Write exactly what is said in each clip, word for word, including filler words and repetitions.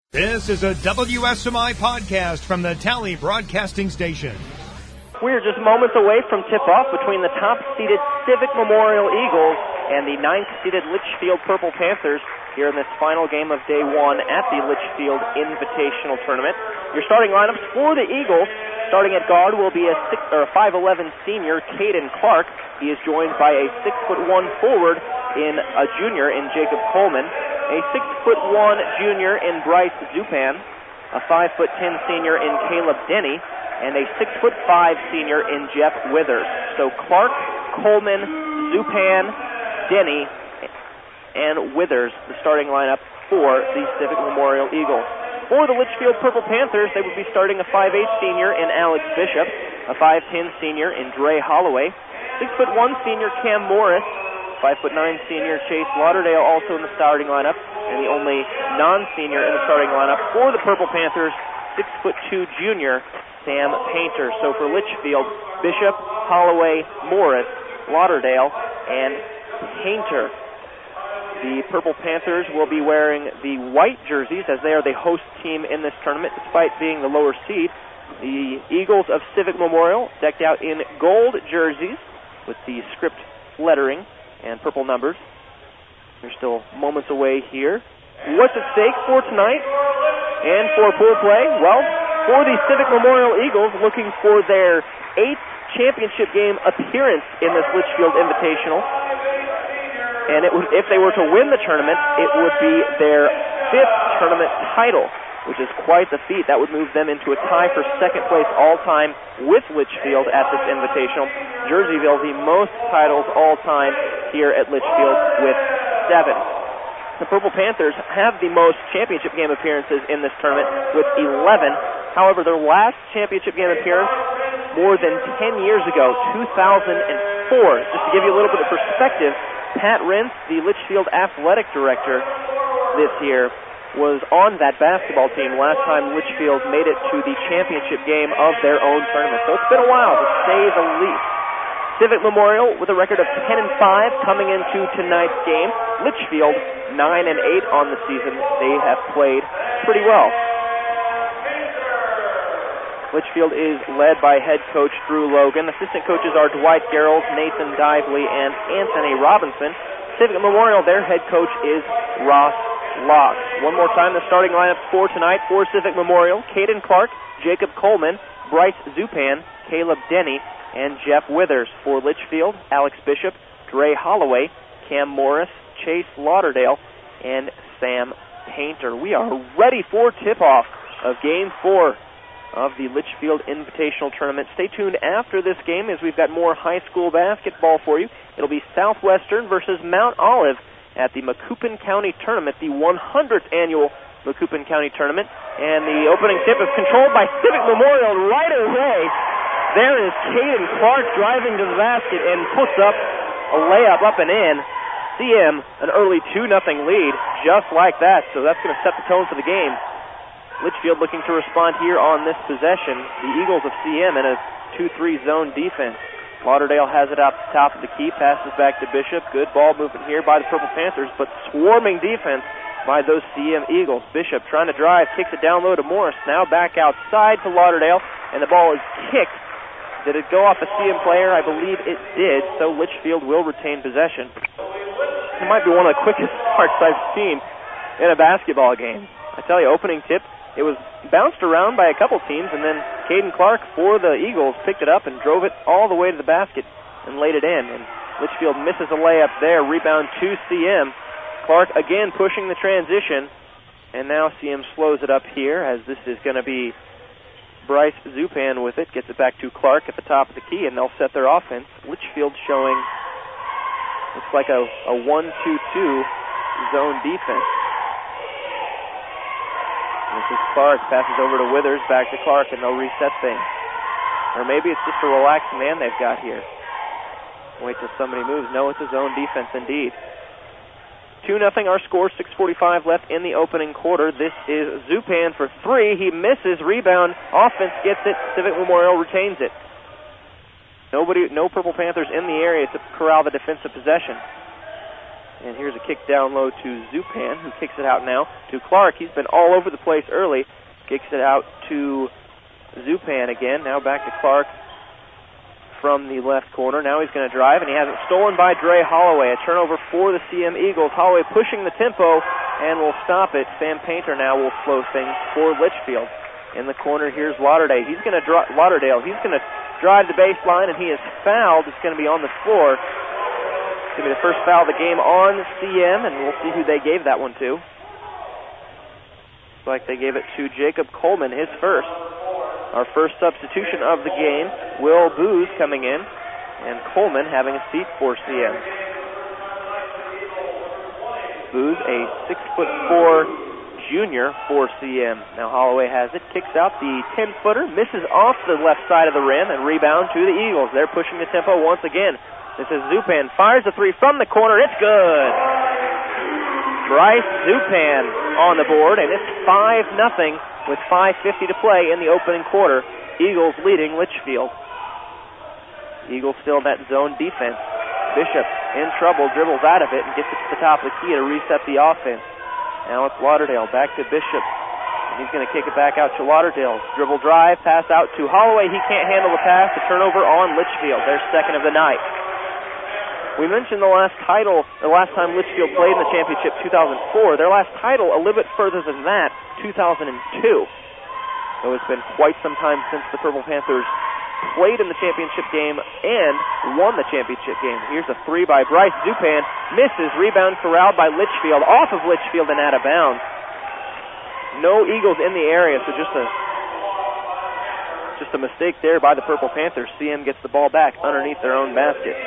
This is a W S M I podcast from the Tally Broadcasting Station. We're just moments away from tip-off between the top-seeded Civic Memorial Eagles and the ninth-seeded Litchfield Purple Panthers here in this final game of day one at the Litchfield Invitational Tournament. Your starting lineups for the Eagles, starting at guard, will be a six or a five eleven senior, Caden Clark. He is joined by a six foot one forward in a junior in Jacob Coleman, a six foot one junior in Bryce Zupan, a five foot ten senior in Caleb Denny, and a six foot five senior in Jeff Withers. So Clark, Coleman, Zupan, Denny, and Withers, the starting lineup for the Civic Memorial Eagles. For the Litchfield Purple Panthers, they would be starting a five eight senior in Alex Bishop, a five ten senior in Dre Holloway, six foot one senior Cam Morris, five foot nine senior Chase Lauderdale also in the starting lineup, and the only non-senior in the starting lineup for the Purple Panthers, six foot two junior Sam Painter. So for Litchfield, Bishop, Holloway, Morris, Lauderdale, and Painter. The Purple Panthers will be wearing the white jerseys as they are the host team in this tournament despite being the lower seed. The Eagles of Civic Memorial decked out in gold jerseys with the script lettering and purple numbers. They're still moments away here. What's at stake for tonight and for pool play? Well, for the Civic Memorial Eagles, looking for their eighth championship game appearance in this Litchfield Invitational. And it would, if they were to win the tournament, it would be their fifth tournament title, which is quite the feat. That would move them into a tie for second place all-time with Litchfield at this Invitational. Jerseyville, the most titles all-time here at Litchfield with seven. The Purple Panthers have the most championship game appearances in this tournament with eleven. However, their last championship game appearance more than ten years ago, two thousand four. Just to give you a little bit of perspective, Pat Rentz, the Litchfield athletic director this year, was on that basketball team last time Litchfield made it to the championship game of their own tournament. So it's been a while, to say the least. Civic Memorial with a record of ten and five coming into tonight's game. Litchfield nine and eight on the season. They have played pretty well. Litchfield is led by head coach Drew Logan. Assistant coaches are Dwight Gerald, Nathan Dively, and Anthony Robinson. Civic Memorial, their head coach is Ross Locke. One more time, the starting lineups for tonight for Civic Memorial: Caden Clark, Jacob Coleman, Bryce Zupan, Caleb Denny, and Jeff Withers. For Litchfield, Alex Bishop, Dre Holloway, Cam Morris, Chase Lauderdale, and Sam Painter. We are ready for tip-off of Game four of the Litchfield Invitational Tournament. Stay tuned after this game as we've got more high school basketball for you. It'll be Southwestern versus Mount Olive at the Macoupin County Tournament, the one hundredth annual Macoupin County Tournament. And the opening tip is controlled by Civic Memorial right away. There is Caden Clark driving to the basket and puts up a layup up and in. C M, an early two nothing lead, just like that. So that's going to set the tone for the game. Litchfield looking to respond here on this possession. The Eagles of C M in a two three zone defense. Lauderdale has it up top of the key, passes back to Bishop. Good ball movement here by the Purple Panthers, but swarming defense by those C M Eagles. Bishop trying to drive, kicks it down low to Morris. Now back outside to Lauderdale, and the ball is kicked. Did it go off a C M player? I believe it did, so Litchfield will retain possession. It might be one of the quickest starts I've seen in a basketball game. I tell you, opening tip, it was bounced around by a couple teams, and then Caden Clark for the Eagles picked it up and drove it all the way to the basket and laid it in. And Litchfield misses a layup there. Rebound to C M. Clark again pushing the transition, and now C M slows it up here as this is going to be Bryce Zupan with it. Gets it back to Clark at the top of the key, and they'll set their offense. Litchfield showing, looks like a, a one two two zone defense. This is Clark, passes over to Withers, back to Clark, and they'll reset things. Or maybe it's just a relaxed man they've got here. Wait till somebody moves. No, it's a zone defense indeed. two nothing our score, six forty-five left in the opening quarter. This is Zupan for three. He misses. Rebound. Offense gets it. Civic Memorial retains it. Nobody, no Purple Panthers in the area to corral the defensive possession. And here's a kick down low to Zupan, who kicks it out now to Clark. He's been all over the place early. Kicks it out to Zupan again. Now back to Clark from the left corner. Now he's going to drive, and he has it stolen by Dre Holloway. A turnover for the C M Eagles. Holloway pushing the tempo and will stop it. Sam Painter now will slow things for Litchfield. In the corner, here's Lauderdale. He's going to dri- Lauderdale. He's going to drive the baseline, and he is fouled. It's going to be on the floor. It's going to be the first foul of the game on C M, and we'll see who they gave that one to. Looks like they gave it to Jacob Coleman, his first. Our first substitution of the game, Will Booz coming in, and Coleman having a seat for C M. Booz, a six foot four junior for C M. Now Holloway has it, kicks out the ten-footer, misses off the left side of the rim, and rebound to the Eagles. They're pushing the tempo once again. This is Zupan, fires a three from the corner. It's good. Bryce Zupan on the board, and it's five nothing. With five fifty to play in the opening quarter. Eagles leading Litchfield. Eagles still in that zone defense. Bishop in trouble, dribbles out of it, and gets it to the top of the key to reset the offense. Now it's Lauderdale, back to Bishop. And he's going to kick it back out to Lauderdale. Dribble drive, pass out to Holloway. He can't handle the pass. A turnover on Litchfield, their second of the night. We mentioned the last title, the last time Litchfield played in the championship, two thousand four. Their last title, a little bit further than that, two thousand two. So it's been quite some time since the Purple Panthers played in the championship game and won the championship game. Here's a three by Bryce Zupan. Misses, rebound corralled by Litchfield, off of Litchfield and out of bounds. No Eagles in the area, so just a just a mistake there by the Purple Panthers. C M gets the ball back underneath their own basket.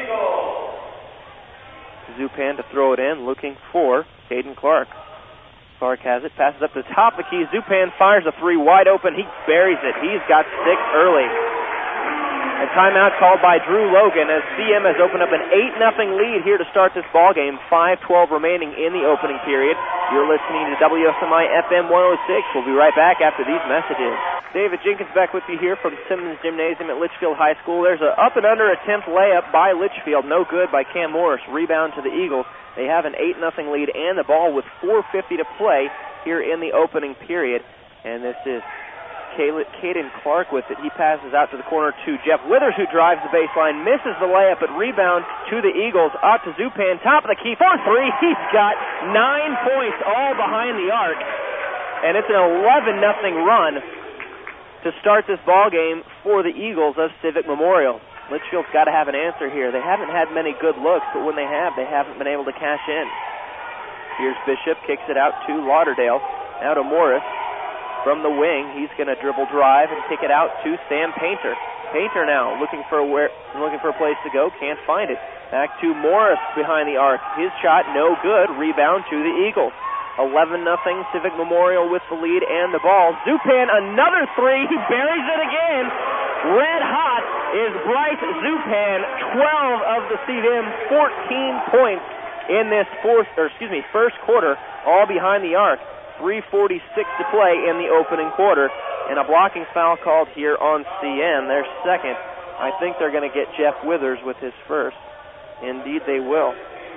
Zupan to throw it in, looking for Caden Clark. Clark has it, passes up to the top of the key. Zupan fires a three wide open. He buries it. He's got six early. A timeout called by Drew Logan as C M has opened up an eight nothing lead here to start this ball game. five twelve remaining in the opening period. You're listening to W S M I F M one oh six. We'll be right back after these messages. David Jenkins back with you here from Simmons Gymnasium at Litchfield High School. There's an up and under attempt layup by Litchfield. No good by Cam Morris. Rebound to the Eagles. They have an eight nothing lead and the ball with four fifty to play here in the opening period. And this is Caden Clark with it. He passes out to the corner to Jeff Withers, who drives the baseline, misses the layup, but rebound to the Eagles. Out to Zupan, top of the key for three. He's got nine points all behind the arc. And it's an eleven nothing run to start this ball game for the Eagles of Civic Memorial. Litchfield's got to have an answer here. They haven't had many good looks, but when they have, they haven't been able to cash in. Here's Bishop, kicks it out to Lauderdale. Now to Morris. From the wing, he's going to dribble drive and kick it out to Sam Painter. Painter now looking for where, looking for a place to go, can't find it. Back to Morris behind the arc. His shot no good. Rebound to the Eagles. eleven nothing Civic Memorial with the lead and the ball. Zupan another three. He buries it again. Red hot is Bryce Zupan. twelve of the C D M, fourteen points in this fourth, or excuse me, first quarter, all behind the arc. three forty-six to play in the opening quarter, and a blocking foul called here on C M, their second. I think they're going to get Jeff Withers with his first. Indeed they will.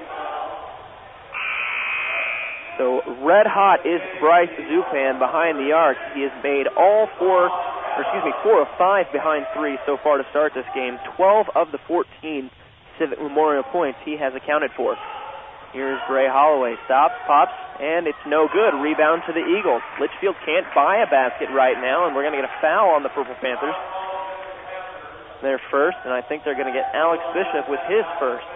So red hot is Bryce Zupan behind the arc. He has made all four, or excuse me, four of five behind three so far to start this game. twelve of the fourteen Civic Memorial points he has accounted for. Here's Bray Holloway. Stops, pops, and it's no good. Rebound to the Eagles. Litchfield can't buy a basket right now, and we're going to get a foul on the Purple Panthers. Their first, and I think they're going to get Alex Bishop with his first.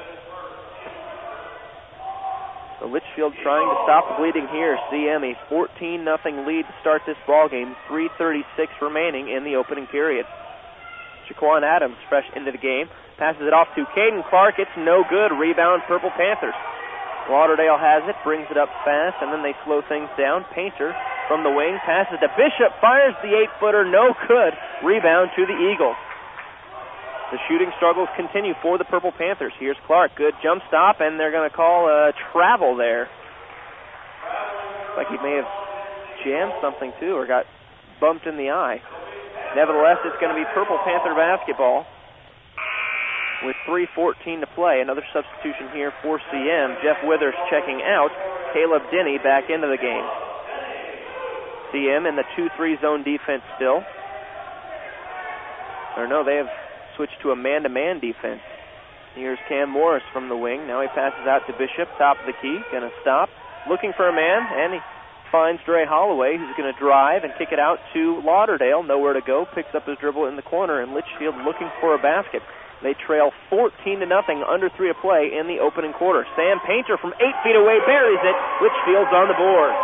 So Litchfield trying to stop the bleeding here. C M a fourteen nothing lead to start this ball game. three thirty-six remaining in the opening period. Jaquan Adams fresh into the game. Passes it off to Caden Clark. It's no good. Rebound Purple Panthers. Lauderdale has it, brings it up fast, and then they slow things down. Painter from the wing passes to Bishop, fires the eight-footer, no good. Rebound to the Eagles. The shooting struggles continue for the Purple Panthers. Here's Clark, good jump stop, and they're going to call a travel there. Looks like he may have jammed something too, or got bumped in the eye. Nevertheless, it's going to be Purple Panther basketball with three fourteen to play. Another substitution here for C M. Jeff Withers checking out. Caleb Denny back into the game. C M in the two three zone defense still. Or no, they have switched to a man-to-man defense. Here's Cam Morris from the wing. Now he passes out to Bishop, top of the key. Going to stop, looking for a man, and he finds Dre Holloway, who's going to drive and kick it out to Lauderdale. Nowhere to go. Picks up his dribble in the corner, and Litchfield looking for a basket. They trail fourteen to nothing, under three to play in the opening quarter. Sam Painter from eight feet away buries it. Litchfield's on the board.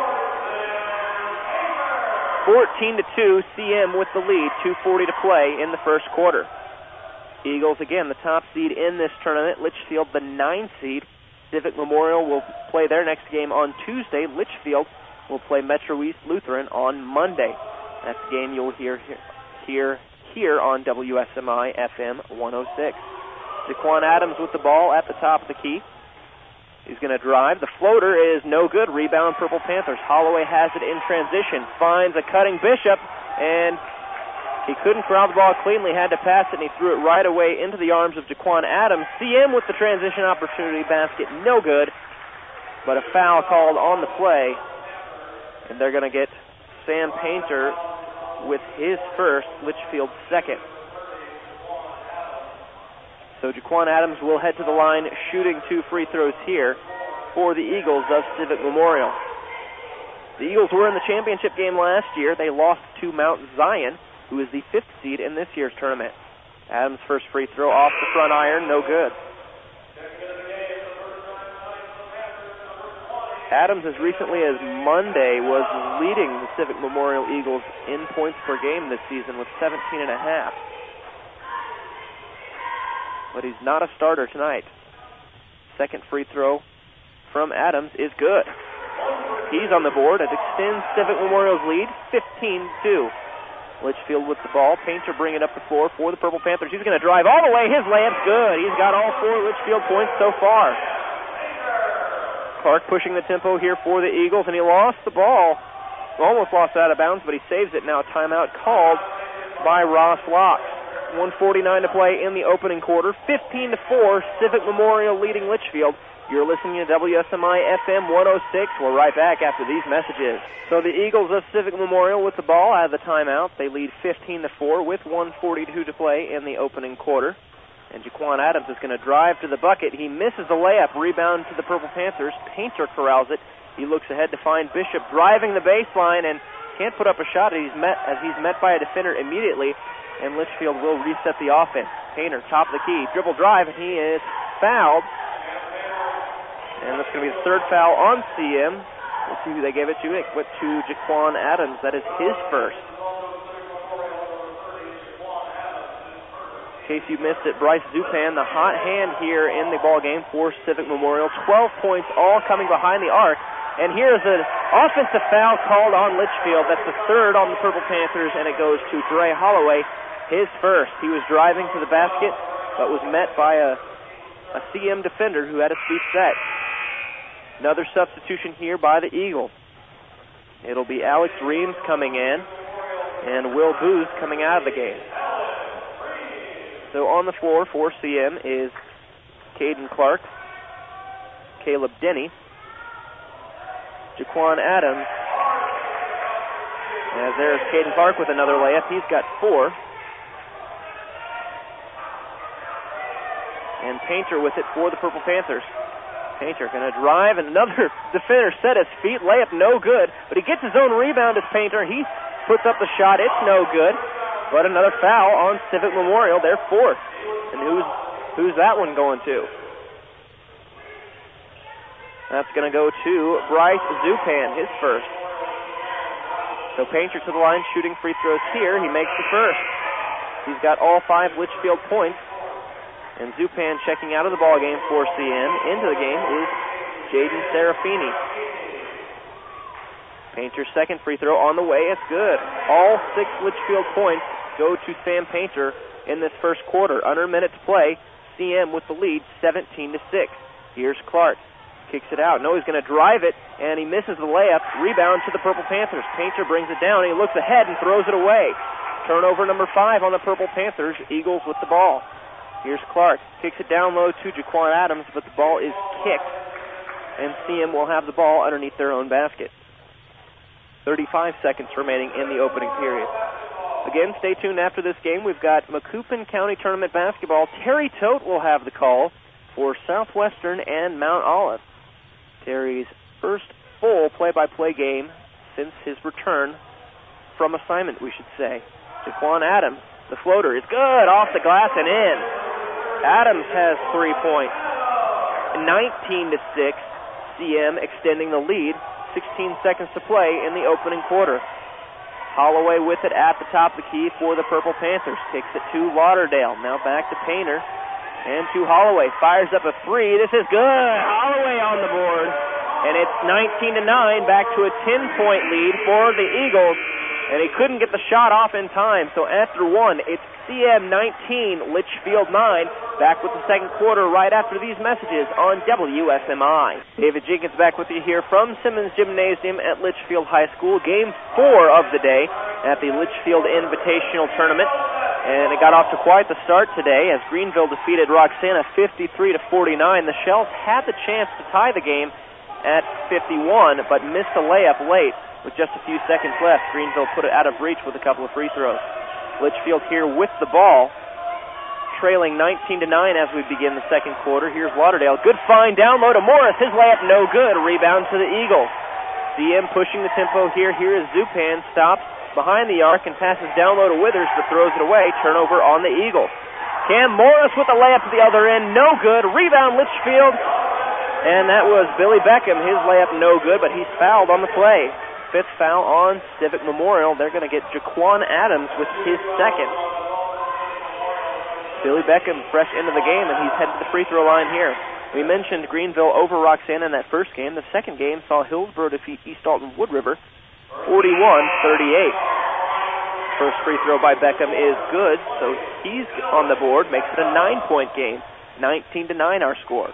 fourteen to two, C M with the lead. two forty to play in the first quarter. Eagles, again, the top seed in this tournament. Litchfield, the nine seed. Civic Memorial will play their next game on Tuesday. Litchfield will play Metro East Lutheran on Monday. That's the game you'll hear here, here, here on W S M I F M one oh six. Jaquan Adams with the ball at the top of the key. He's going to drive. The floater is no good. Rebound, Purple Panthers. Holloway has it in transition. Finds a cutting Bishop, and he couldn't corral the ball cleanly. Had to pass it, and he threw it right away into the arms of Jaquan Adams. C M with the transition opportunity basket. No good, but a foul called on the play, and they're going to get Sam Painter with his first, Litchfield's second. So Jaquan Adams will head to the line, shooting two free throws here for the Eagles of Civic Memorial. The Eagles were in the championship game last year. They lost to Mount Zion, who is the fifth seed in this year's tournament. Adams' first free throw off the front iron, no good. Adams, as recently as Monday, was leading the Civic Memorial Eagles in points per game this season with seventeen and a half. But he's not a starter tonight. Second free throw from Adams is good. He's on the board. It extends Civic Memorial's lead, fifteen to two. Litchfield with the ball. Painter bringing it up the floor for the Purple Panthers. He's going to drive all the way. His layup's good. He's got all four Litchfield points so far. Clark pushing the tempo here for the Eagles, and he lost the ball. Almost lost it out of bounds, but he saves it now. Timeout called by Ross Locke. one forty-nine to play in the opening quarter. fifteen to four, Civic Memorial leading Litchfield. You're listening to W S M I F M one oh six. We're right back after these messages. So the Eagles of Civic Memorial with the ball out of the timeout. They lead fifteen to four with one forty-two to play in the opening quarter. And Jaquan Adams is going to drive to the bucket. He misses the layup. Rebound to the Purple Panthers. Painter corrals it. He looks ahead to find Bishop driving the baseline and can't put up a shot as he's met, as he's met by a defender immediately. And Litchfield will reset the offense. Painter, top of the key, dribble drive, and he is fouled. And that's going to be the third foul on C M. We'll see who they gave it to. It went to Jaquan Adams. That is his first. In case you missed it, Bryce Zupan, the hot hand here in the ball game for Civic Memorial. twelve points, all coming behind the arc. And here's an offensive foul called on Litchfield. That's the third on the Purple Panthers, and it goes to Dre Holloway, his first. He was driving to the basket, but was met by a, a C M defender who had his feet set. Another substitution here by the Eagles. It'll be Alex Reams coming in, and Will Booth coming out of the game. So on the floor for C M is Caden Clark, Caleb Denny, Jaquan Adams. As there's Caden Clark with another layup. He's got four. And Painter with it for the Purple Panthers. Painter going to drive, and another defender set his feet. Layup no good, but he gets his own rebound as Painter. He puts up the shot. It's no good. But another foul on Civic Memorial. They're fourth. And who's who's that one going to? That's going to go to Bryce Zupan, his first. So Painter to the line, shooting free throws here. He makes the first. He's got all five Litchfield points. And Zupan checking out of the ballgame for C M. Into the game is Jaden Serafini. Painter's second free throw on the way. It's good. All six Litchfield points go to Sam Painter in this first quarter. Under a minute to play. C M with the lead, seventeen to six. Here's Clark. Kicks it out. No, he's going to drive it, and he misses the layup. Rebound to the Purple Panthers. Painter brings it down. He looks ahead and throws it away. Turnover number five on the Purple Panthers. Eagles with the ball. Here's Clark. Kicks it down low to Jaquan Adams, but the ball is kicked, and C M will have the ball underneath their own basket. thirty-five seconds remaining in the opening period. Again, stay tuned after this game. We've got Macoupin County Tournament basketball. Terry Tote will have the call for Southwestern and Mount Olive. Terry's first full play-by-play game since his return from assignment, we should say. Jaquan Adams, the floater, is good, off the glass and in. Adams has three points. nineteen to six, C M extending the lead. sixteen seconds to play in the opening quarter. Holloway with it at the top of the key for the Purple Panthers. Kicks it to Lauderdale. Now back to Painter. And to Holloway. Fires up a three. This is good. Holloway on the board. And it's nineteen to nine. Back to a ten-point lead for the Eagles. And he couldn't get the shot off in time. So after one, it's C M nineteen, Litchfield nine. Back with the second quarter right after these messages on W S M I. David Jenkins back with you here from Simmons Gymnasium at Litchfield High School. Game four of the day at the Litchfield Invitational Tournament. And it got off to quite the start today as Greenville defeated Roxana fifty-three to forty-nine. The Shells had the chance to tie the game at fifty-one, but missed a layup late. With just a few seconds left, Greenville put it out of reach with a couple of free throws. Litchfield here with the ball, trailing nineteen to nine as we begin the second quarter. Here's Lauderdale. Good find down low to Morris. His layup no good. Rebound to the Eagles. C M pushing the tempo here. Here is Zupan. Stops behind the arc and passes down low to Withers, but throws it away. Turnover on the Eagles. Cam Morris with the layup to the other end. No good. Rebound Litchfield. And that was Billy Beckham. His layup no good, but he's fouled on the play. Fifth foul on Civic Memorial. They're going to get Jaquan Adams with his second. Billy Beckham fresh into the game, and he's headed to the free throw line here. We mentioned Greenville over Roxana in that first game. The second game saw Hillsborough defeat East Alton Wood River forty-one thirty-eight. First free throw by Beckham is good, so he's on the board, makes it a nine-point game. nineteen to nine our score.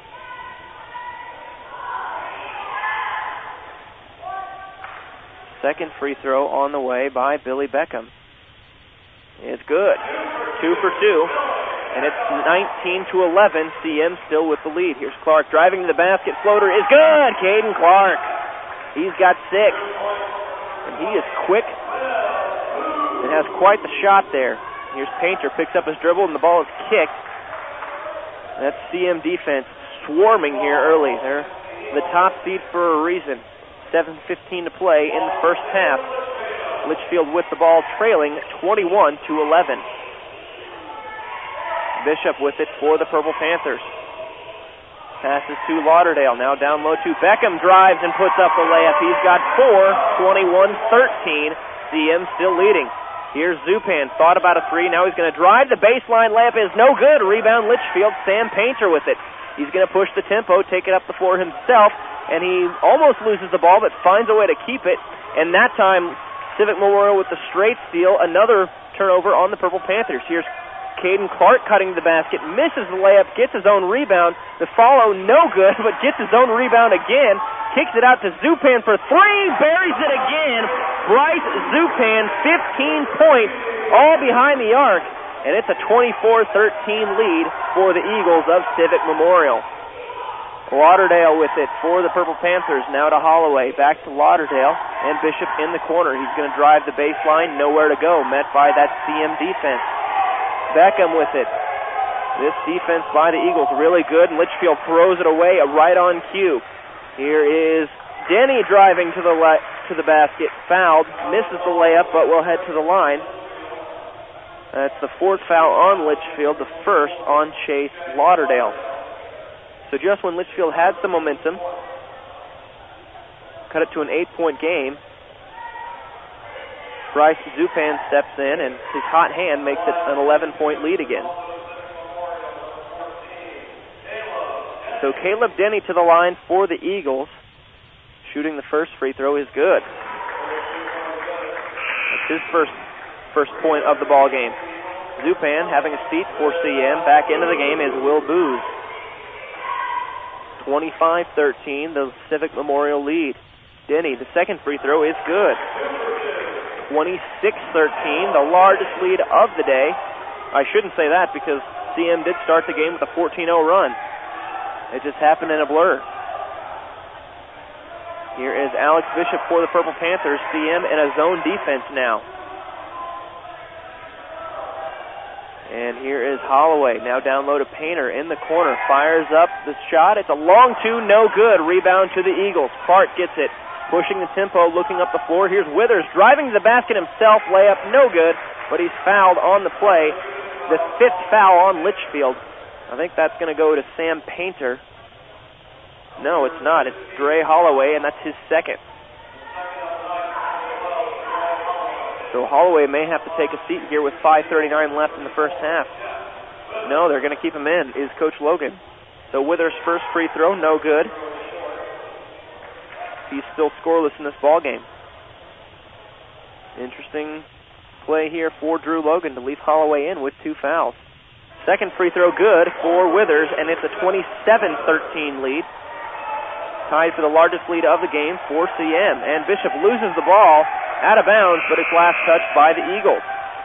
Second free throw on the way by Billy Beckham. It's good. Two for two. And it's nineteen to eleven. C M still with the lead. Here's Clark driving to the basket. Floater is good. Caden Clark. He's got six. And he is quick and has quite the shot there. Here's Painter. Picks up his dribble and the ball is kicked. That's C M defense swarming here early. They're the top seed for a reason. seven fifteen to play in the first half. Litchfield with the ball trailing twenty-one to eleven. Bishop with it for the Purple Panthers. Passes to Lauderdale. Now down low to Beckham. Drives and puts up the layup. He's got four. twenty-one thirteen. C M still leading. Here's Zupan. Thought about a three. Now he's going to drive. The baseline layup is no good. Rebound Litchfield. Sam Painter with it. He's going to push the tempo, take it up the floor himself, and he almost loses the ball, but finds a way to keep it. And that time, Civic Memorial with the straight steal. Another turnover on the Purple Panthers. Here's Caden Clark cutting the basket, misses the layup, gets his own rebound. The follow, no good, but gets his own rebound again. Kicks it out to Zupan for three, buries it again. Bryce Zupan, fifteen points, all behind the arc. And it's a twenty-four thirteen lead for the Eagles of Civic Memorial. Lauderdale with it for the Purple Panthers. Now to Holloway. Back to Lauderdale. And Bishop in the corner. He's going to drive the baseline. Nowhere to go. Met by that C M defense. Beckham with it. This defense by the Eagles really good. And Litchfield throws it away right on cue. Here is Denny driving to the le- to the basket. Fouled. Misses the layup, but will head to the line. That's the fourth foul on Litchfield. The first on Chase Lauderdale. So just when Litchfield had some momentum, cut it to an eight-point game, Bryce Zupan steps in, and his hot hand makes it an eleven-point lead again. So Caleb Denny to the line for the Eagles. Shooting the first free throw is good. That's his first first point of the ball game. Zupan having a seat for C M. Back into the game is Will Booz. twenty-five thirteen, the Civic Memorial lead. Denny, the second free throw is good. twenty-six thirteen, the largest lead of the day. I shouldn't say that because C M did start the game with a fourteen oh run. It just happened in a blur. Here is Alex Bishop for the Purple Panthers. C M in a zone defense now. And here is Holloway, now down low to Painter in the corner. Fires up the shot. It's a long two, no good. Rebound to the Eagles. Clark gets it, pushing the tempo, looking up the floor. Here's Withers driving to the basket himself. Layup, no good, but he's fouled on the play. The fifth foul on Litchfield. I think that's going to go to Sam Painter. No, it's not. It's Dre Holloway, and that's his second. So Holloway may have to take a seat here with five thirty-nine left in the first half. No, they're going to keep him in, is Coach Logan. So Withers' first free throw, no good. He's still scoreless in this ballgame. Interesting play here for Drew Logan to leave Holloway in with two fouls. Second free throw good for Withers, and it's a twenty-seven thirteen lead. Tied for the largest lead of the game for C M. And Bishop loses the ball out of bounds, but it's last touched by the Eagles.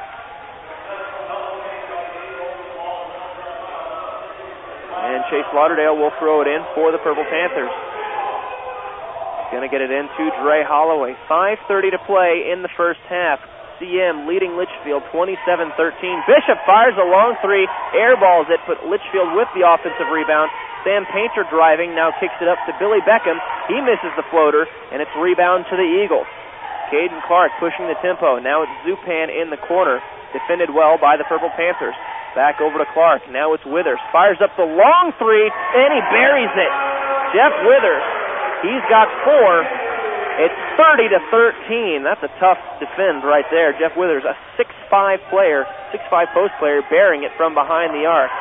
And Chase Lauderdale will throw it in for the Purple Panthers. Going to get it into Dre Holloway. five thirty to play in the first half. C M leading Litchfield twenty-seven thirteen. Bishop fires a long three, airballs it, put Litchfield with the offensive rebound. Sam Painter driving, now kicks it up to Billy Beckham. He misses the floater, and it's rebound to the Eagles. Caden Clark pushing the tempo. Now it's Zupan in the corner. Defended well by the Purple Panthers. Back over to Clark. Now it's Withers. Fires up the long three, and he buries it. Jeff Withers, he's got four. It's thirty to thirteen. That's a tough defend right there. Jeff Withers, a six five player, six five post player, bearing it from behind the arc.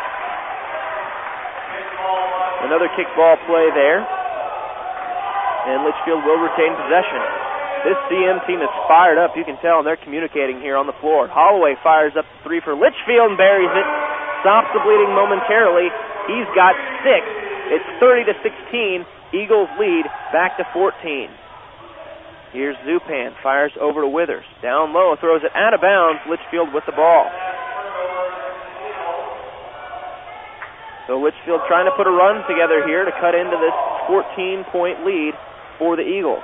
Another kickball play there. And Litchfield will retain possession. This C M team is fired up. You can tell, and they're communicating here on the floor. Holloway fires up the three for Litchfield and buries it. Stops the bleeding momentarily. He's got six. It's thirty to sixteen. Eagles lead back to fourteen. Here's Zupan. Fires over to Withers. Down low. Throws it out of bounds. Litchfield with the ball. So Litchfield trying to put a run together here to cut into this fourteen-point lead for the Eagles.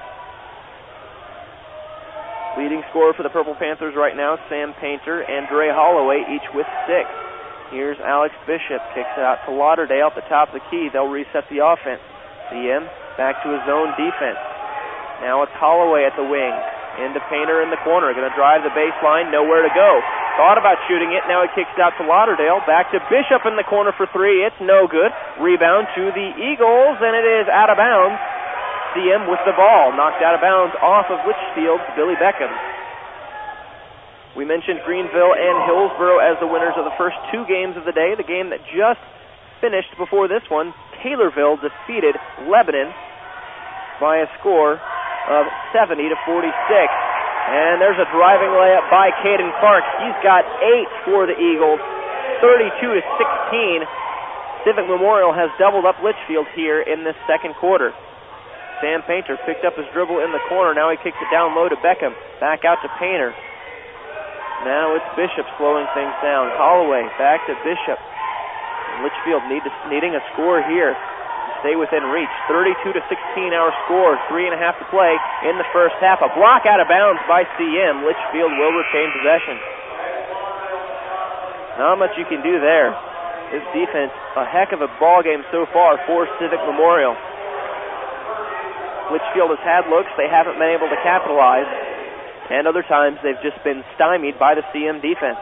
Leading scorer for the Purple Panthers right now, Sam Painter and Dre Holloway, each with six. Here's Alex Bishop. Kicks it out to Lauderdale at the top of the key. They'll reset the offense. C M back to his zone defense. Now it's Holloway at the wing. Into Painter in the corner. Going to drive the baseline. Nowhere to go. Thought about shooting it. Now it kicks out to Lauderdale. Back to Bishop in the corner for three. It's no good. Rebound to the Eagles, and it is out of bounds. C M with the ball. Knocked out of bounds off of Litchfield. Billy Beckham. We mentioned Greenville and Hillsboro as the winners of the first two games of the day. The game that just finished before this one, Taylorville defeated Lebanon by a score of seventy to forty-six. And there's a driving layup by Caden Clark. He's got eight for the Eagles, thirty-two to sixteen. Civic Memorial has doubled up Litchfield here in this second quarter. Sam Painter picked up his dribble in the corner. Now he kicks it down low to Beckham. Back out to Painter. Now it's Bishop slowing things down. Holloway back to Bishop. Litchfield need to, needing a score here to stay within reach. thirty-two to sixteen our score. Three and a half to play in the first half. A block out of bounds by C M. Litchfield will retain possession. Not much you can do there. This defense, a heck of a ball game so far for Civic Memorial. Litchfield has had looks. They haven't been able to capitalize. And other times they've just been stymied by the C M defense.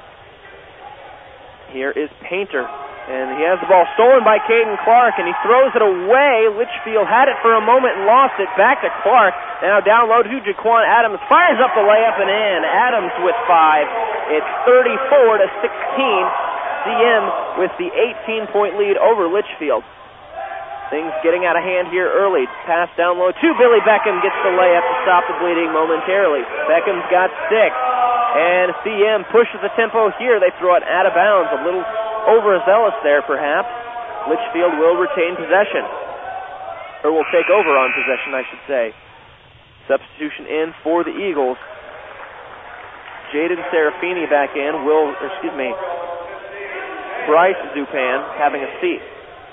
Here is Painter. And he has the ball stolen by Caden Clark, and he throws it away. Litchfield had it for a moment and lost it. Back to Clark. Now down low to Jaquan Adams. Fires up the layup and in. Adams with five. It's thirty-four to sixteen. C M with the eighteen-point lead over Litchfield. Things getting out of hand here early. Pass down low to Billy Beckham. Gets the layup to stop the bleeding momentarily. Beckham's got six. And C M pushes the tempo here. They throw it out of bounds. A little overzealous there, perhaps. Litchfield will retain possession. Or will take over on possession, I should say. Substitution in for the Eagles. Jaden Serafini back in. Will, or excuse me, Bryce Zupan having a seat.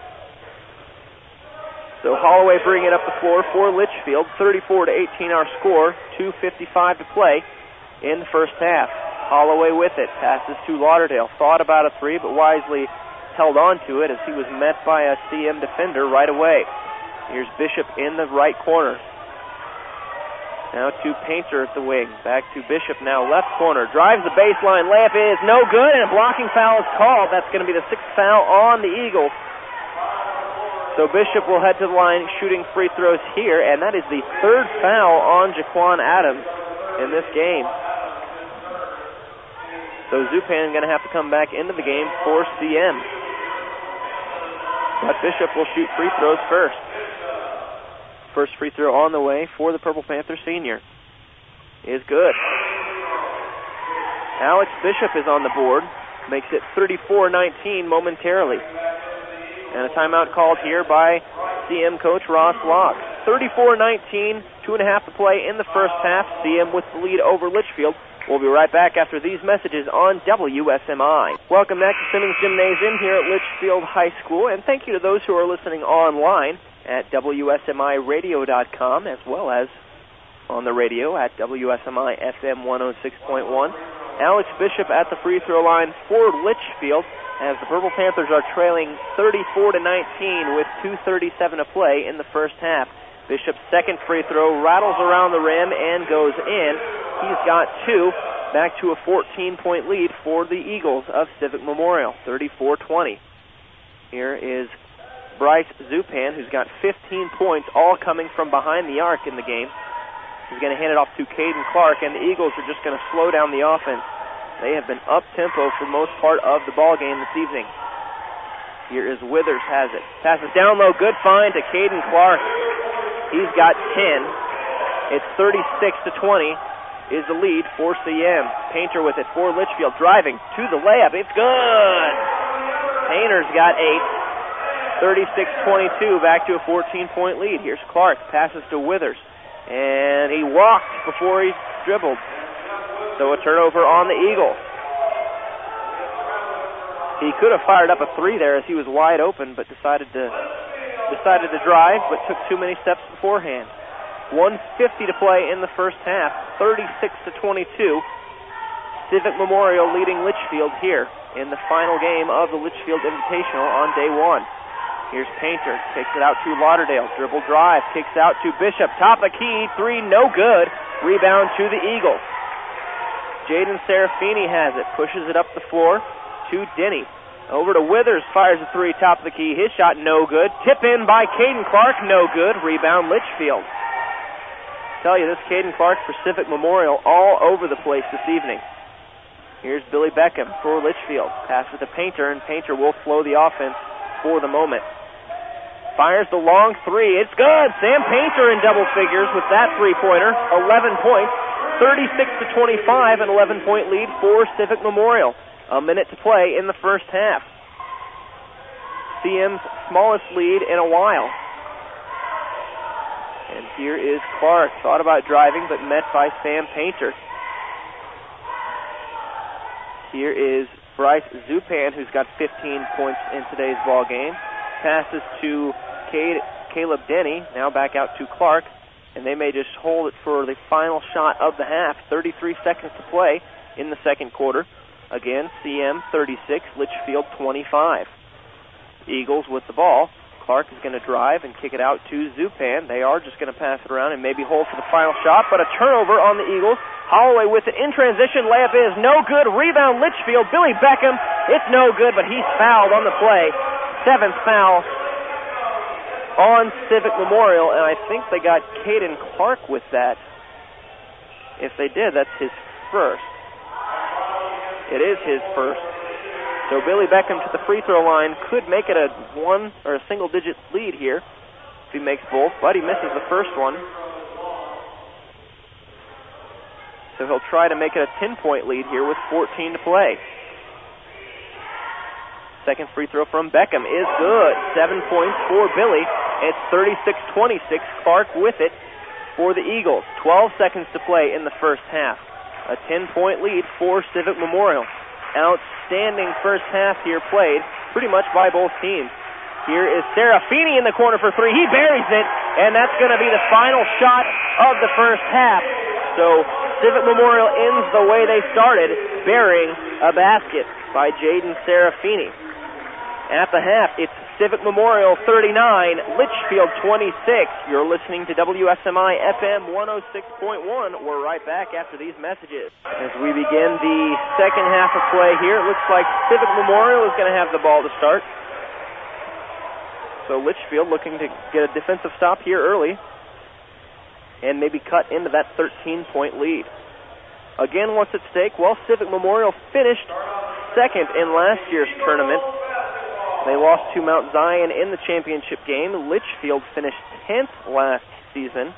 So Holloway bringing it up the floor for Litchfield. thirty-four to eighteen our score. two fifty-five to play in the first half. Holloway with it. Passes to Lauderdale. Thought about a three, but wisely held on to it as he was met by a C M defender right away. Here's Bishop in the right corner. Now to Painter at the wing. Back to Bishop now, left corner. Drives the baseline. Layup is no good, and a blocking foul is called. That's going to be the sixth foul on the Eagles. So Bishop will head to the line shooting free throws here, and that is the third foul on Jaquan Adams in this game. So Zupan going to have to come back into the game for C M. But Bishop will shoot free throws first. First free throw on the way for the Purple Panther senior is good. Alex Bishop is on the board. Makes it thirty-four nineteen momentarily. And a timeout called here by C M coach Ross Locke. thirty-four nineteen, two and a half to play in the first half. C M with the lead over Litchfield. We'll be right back after these messages on W S M I. Welcome back to Simmons Gymnasium here at Litchfield High School, and thank you to those who are listening online at W S M I radio dot com, as well as on the radio at W S M I F M one oh six point one. Alex Bishop at the free throw line for Litchfield, as the Purple Panthers are trailing thirty-four to nineteen with two thirty-seven to play in the first half. Bishop's second free throw rattles around the rim and goes in. He's got two. Back to a fourteen-point lead for the Eagles of Civic Memorial, thirty-four twenty. Here is Bryce Zupan, who's got fifteen points, all coming from behind the arc in the game. He's going to hand it off to Caden Clark, and the Eagles are just going to slow down the offense. They have been up-tempo for most part of the ball game this evening. Here is Withers has it. Passes down low, good find to Caden Clark. He's got ten. It's thirty-six to twenty is the lead for C M. Painter with it for Litchfield, driving to the layup. It's good. Painter's got eight. thirty-six twenty-two, back to a fourteen-point lead. Here's Clark, passes to Withers, and he walked before he dribbled. So a turnover on the Eagles. He could have fired up a three there as he was wide open, but decided to decided to drive, but took too many steps beforehand. one fifty to play in the first half, thirty-six to twenty-two. Civic Memorial leading Litchfield here in the final game of the Litchfield Invitational on day one. Here's Painter, takes it out to Lauderdale, dribble drive, kicks out to Bishop, top of key, three, no good. Rebound to the Eagles. Jaden Serafini has it, pushes it up the floor to Denny. Over to Withers, fires a three, top of the key. His shot, no good. Tip in by Caden Clark, no good. Rebound, Litchfield. Tell you, this Caden Clark for Civic Memorial all over the place this evening. Here's Billy Beckham for Litchfield. Pass it to Painter, and Painter will flow the offense for the moment. Fires the long three. It's good. Sam Painter in double figures with that three-pointer. eleven points. thirty-six to twenty-five, an eleven-point lead for Civic Memorial. A minute to play in the first half. C M's smallest lead in a while. And here is Clark. Thought about driving, but met by Sam Painter. Here is Bryce Zupan, who's got fifteen points in today's ball game. Passes to Caleb Denny. Now back out to Clark. And they may just hold it for the final shot of the half. thirty-three seconds to play in the second quarter. Again, C M thirty-six, Litchfield twenty-five. Eagles with the ball. Clark is going to drive and kick it out to Zupan. They are just going to pass it around and maybe hold for the final shot, but a turnover on the Eagles. Holloway with it in transition. Layup is no good. Rebound Litchfield. Billy Beckham. It's no good, but he's fouled on the play. Seventh foul on Civic Memorial, and I think they got Caden Clark with that. If they did, that's his first. It is his first. So Billy Beckham to the free throw line could make it a one or a single digit lead here if he makes both, but he misses the first one. So he'll try to make it a ten-point lead here with fourteen to play. Second free throw from Beckham is good. Seven points for Billy. It's thirty-six twenty-six. Clark with it for the Eagles. twelve seconds to play in the first half. A ten-point lead for Civic Memorial. outstanding first half here played, pretty much by both teams. Here is Serafini in the corner for three. He buries it, and that's going to be the final shot of the first half. So Civic Memorial ends the way they started, burying a basket by Jaden Serafini. At the half, it's Civic Memorial thirty-nine, Litchfield twenty-six. You're listening to W S M I F M one oh six point one. We're right back after these messages. As we begin the second half of play here, it looks like Civic Memorial is going to have the ball to start. So Litchfield looking to get a defensive stop here early and maybe cut into that thirteen-point lead. Again, what's at stake? Well, Civic Memorial finished second in last year's tournament. They lost to Mount Zion in the championship game. Litchfield finished tenth last season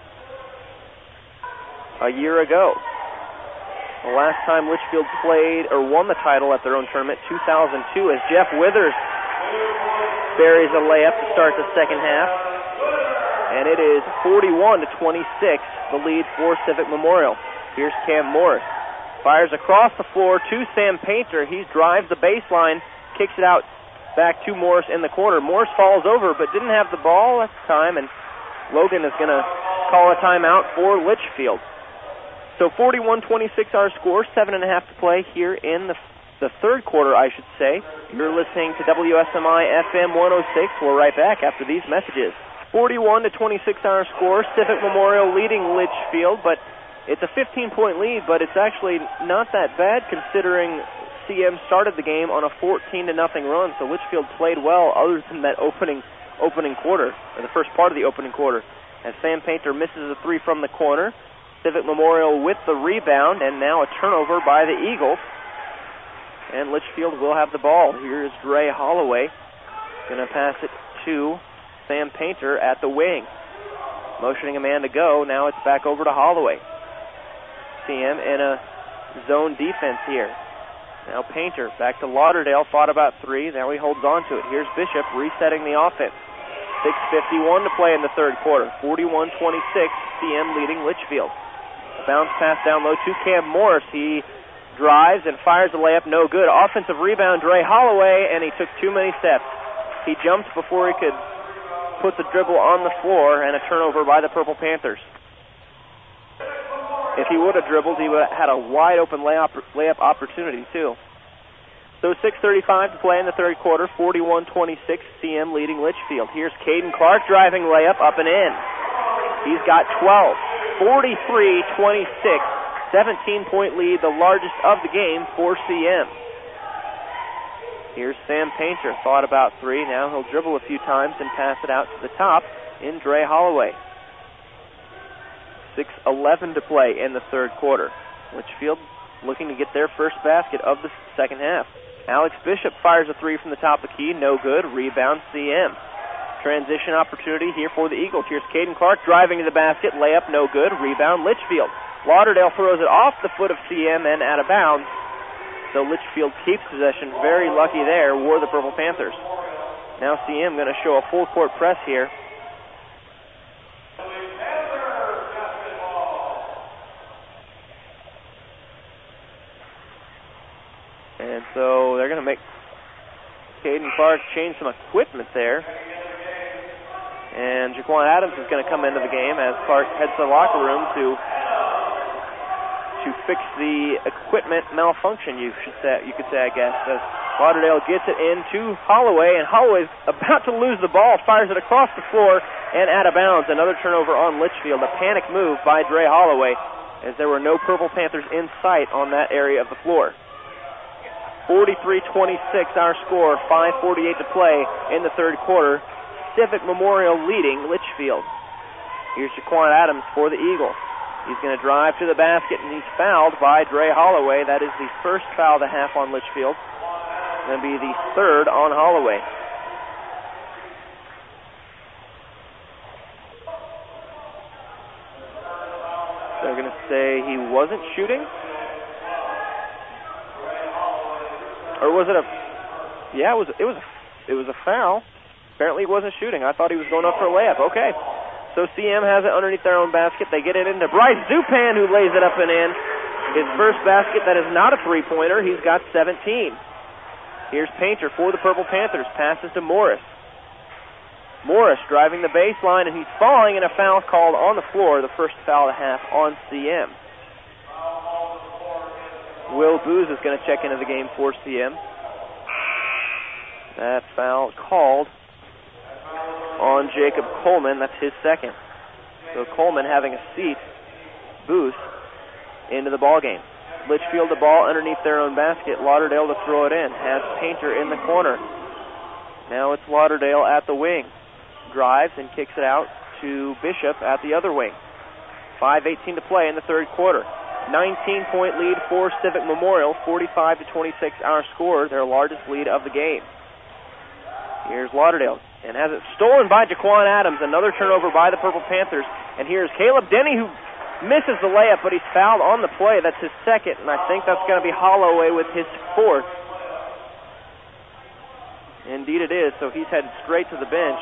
a year ago. The last time Litchfield played or won the title at their own tournament, two thousand two, as Jeff Withers buries a layup to start the second half. And it is forty-one to twenty-six, the lead for Civic Memorial. Here's Cam Morris. Fires across the floor to Sam Painter. He drives the baseline, kicks it out back to Morris in the corner. Morris falls over but didn't have the ball at the time, and Logan is going to call a timeout for Litchfield. So forty-one twenty-six our score, seven and a half to play here in the the third quarter, I should say. You're listening to W S M I F M one oh six. We're right back after these messages. forty-one to twenty-six our score, Civic Memorial leading Litchfield, but it's a fifteen-point lead, but it's actually not that bad considering C M started the game on a fourteen to nothing run, so Litchfield played well other than that opening opening quarter, or the first part of the opening quarter. As Sam Painter misses a three from the corner, Civic Memorial with the rebound, and now a turnover by the Eagles. And Litchfield will have the ball. Here's Dre Holloway. Going to pass it to Sam Painter at the wing. Motioning a man to go. Now it's back over to Holloway. C M in a zone defense here. Now Painter back to Lauderdale. Thought about three. Now he holds on to it. Here's Bishop resetting the offense. six fifty-one to play in the third quarter. forty-one twenty-six. C M leading Litchfield. A bounce pass down low to Cam Morris. He drives and fires a layup. No good. Offensive rebound, Dre Holloway, and he took too many steps. He jumped before he could put the dribble on the floor, and a turnover by the Purple Panthers. If he would have dribbled, he would have had a wide-open layup, layup opportunity, too. So six thirty-five to play in the third quarter, forty-one twenty-six, C M leading Litchfield. Here's Caden Clark driving layup up and in. He's got twelve, forty-three twenty-six, seventeen-point lead, the largest of the game for C M. Here's Sam Painter, thought about three. Now he'll dribble a few times and pass it out to the top in Dre Holloway. six eleven to play in the third quarter. Litchfield looking to get their first basket of the second half. Alex Bishop fires a three from the top of the key. No good. Rebound C M. Transition opportunity here for the Eagles. Here's Caden Clark driving to the basket. Layup no good. Rebound Litchfield. Lauderdale throws it off the foot of C M and out of bounds. So Litchfield keeps possession. Very lucky there were the Purple Panthers. Now C M going to show a full court press here. And so they're going to make Caden Clark change some equipment there. And Jaquan Adams is going to come into the game as Clark heads to the locker room to to fix the equipment malfunction, you should say, you could say, I guess. As Lauderdale gets it into Holloway, and Holloway's about to lose the ball, fires it across the floor and out of bounds. Another turnover on Litchfield. A panic move by Dre Holloway, as there were no Purple Panthers in sight on that area of the floor. forty-three twenty-six our score, five forty-eight to play in the third quarter. Civic Memorial leading Litchfield. Here's Jaquan Adams for the Eagles. He's going to drive to the basket, and he's fouled by Dre Holloway. That is the first foul of the half on Litchfield. Going to be the third on Holloway. They're going to say he wasn't shooting. Or was it a? Yeah, it was. It was. It was a foul. Apparently, he wasn't shooting. I thought he was going up for a layup. Okay. So C M has it underneath their own basket. They get it into Bryce Zupan, who lays it up and in. His first basket that is not a three-pointer. He's got seventeen. Here's Painter for the Purple Panthers. Passes to Morris. Morris driving the baseline, and he's falling, and a foul called on the floor. The first foul of the half on C M. Will Booz is going to check into the game for C M. That foul called on Jacob Coleman. That's his second. So Coleman having a seat. Booth into the ball game. Litchfield the ball underneath their own basket. Lauderdale to throw it in. Has Painter in the corner. Now it's Lauderdale at the wing. Drives and kicks it out to Bishop at the other wing. five eighteen to play in the third quarter. nineteen-point lead for Civic Memorial. forty-five to twenty-six our score. Their largest lead of the game. Here's Lauderdale. And has it stolen by Jaquan Adams. Another turnover by the Purple Panthers. And here's Caleb Denny, who misses the layup, but he's fouled on the play. That's his second, and I think that's going to be Holloway with his fourth. Indeed it is, so he's headed straight to the bench.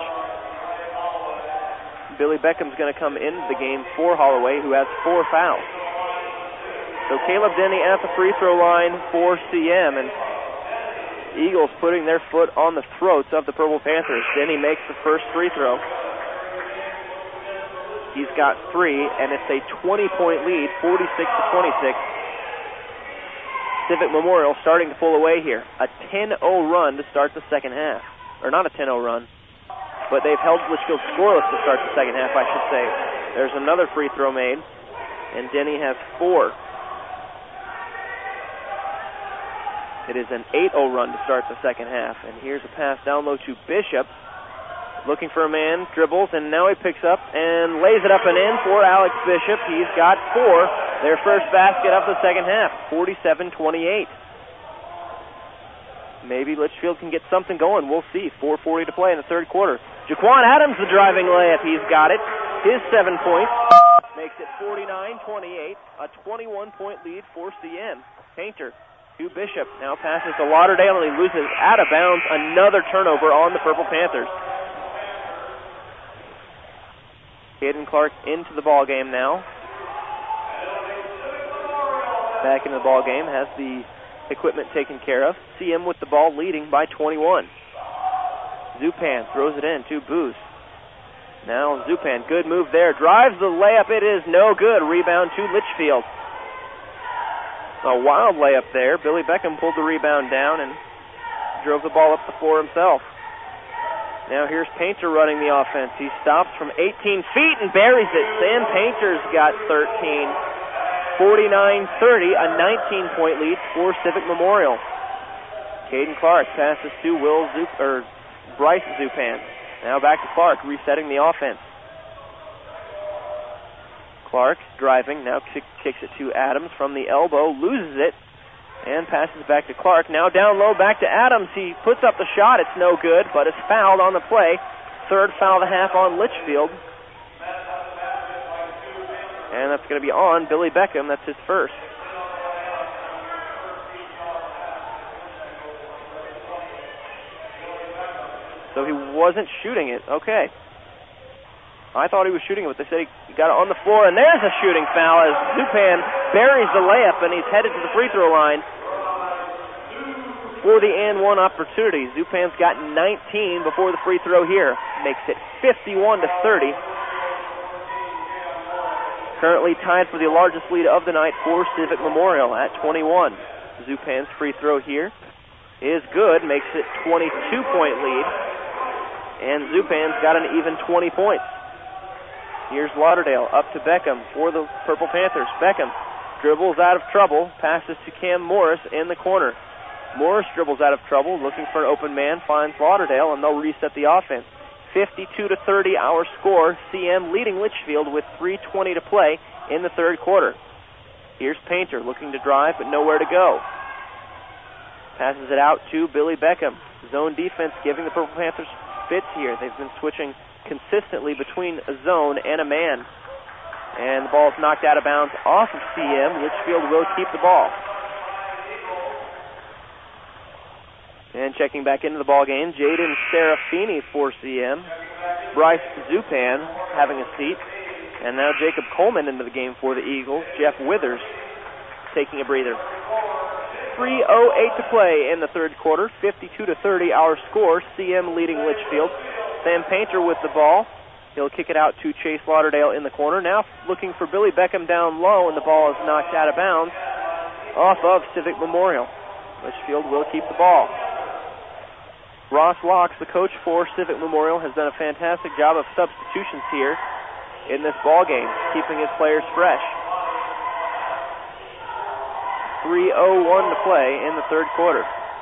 Billy Beckham's going to come into the game for Holloway, who has four fouls. So Caleb Denny at the free throw line for C M, and Eagles putting their foot on the throats of the Purple Panthers. Denny makes the first free throw. He's got three, and it's a twenty-point lead, forty-six to twenty-six. Civic Memorial starting to pull away here. A ten oh run to start the second half. Or not a ten oh run, but they've held Litchfield scoreless to start the second half, I should say. There's another free throw made, and Denny has four. It is an eight oh run to start the second half, and here's a pass down low to Bishop. Looking for a man, dribbles, and now he picks up and lays it up and in for Alex Bishop. He's got four. Their first basket of the second half, forty-seven twenty-eight. Maybe Litchfield can get something going. We'll see. four forty to play in the third quarter. Jaquan Adams, the driving layup. He's got it. His seven points makes it forty-nine twenty-eight. A twenty-one-point lead for C M. Painter to Bishop. Now passes to Lauderdale, and he loses out of bounds. Another turnover on the Purple Panthers. Caden Clark into the ball game now. Back into the ball game, has the equipment taken care of. C M with the ball, leading by twenty-one. Zupan throws it in to Booth. Now Zupan, good move there. Drives the layup. It is no good. Rebound to Litchfield. A wild layup there. Billy Beckham pulled the rebound down and drove the ball up the floor himself. Now here's Painter running the offense. He stops from eighteen feet and buries it. Sam Painter's got thirteen. forty-nine thirty, a nineteen-point lead for Civic Memorial. Caden Clark passes to Will Zup- or Bryce Zupan. Now back to Clark, resetting the offense. Clark driving, now kick, kicks it to Adams from the elbow, loses it, and passes back to Clark. Now down low, back to Adams. He puts up the shot. It's no good, but is fouled on the play. Third foul of the half on Litchfield. And that's going to be on Billy Beckham. That's his first. So he wasn't shooting it. Okay. I thought he was shooting it, but they said he got it on the floor, and there's a shooting foul as Zupan buries the layup, and he's headed to the free throw line for the and one opportunity. Zupan's got nineteen before the free throw here. Makes it fifty-one to thirty. Currently tied for the largest lead of the night for Civic Memorial at twenty-one. Zupan's free throw here is good, makes it twenty-two-point lead, and Zupan's got an even twenty points. Here's Lauderdale up to Beckham for the Purple Panthers. Beckham dribbles out of trouble, passes to Cam Morris in the corner. Morris dribbles out of trouble, looking for an open man, finds Lauderdale, and they'll reset the offense. fifty-two to thirty our score. C M leading Litchfield with three twenty to play in the third quarter. Here's Painter looking to drive, but nowhere to go. Passes it out to Billy Beckham. Zone defense giving the Purple Panthers fits here. They've been switching consistently between a zone and a man. And the ball is knocked out of bounds off of C M. Litchfield will keep the ball. And checking back into the ball game, Jaden Serafini for C M. Bryce Zupan having a seat. And now Jacob Coleman into the game for the Eagles. Jeff Withers taking a breather. three oh eight to play in the third quarter, fifty-two to thirty our score, C M leading Litchfield. Sam Painter with the ball. He'll kick it out to Chase Lauderdale in the corner. Now looking for Billy Beckham down low, and the ball is knocked out of bounds off of Civic Memorial. Litchfield will keep the ball. Ross Locks, the coach for Civic Memorial, has done a fantastic job of substitutions here in this ball game, keeping his players fresh. three oh one to play in the third quarter.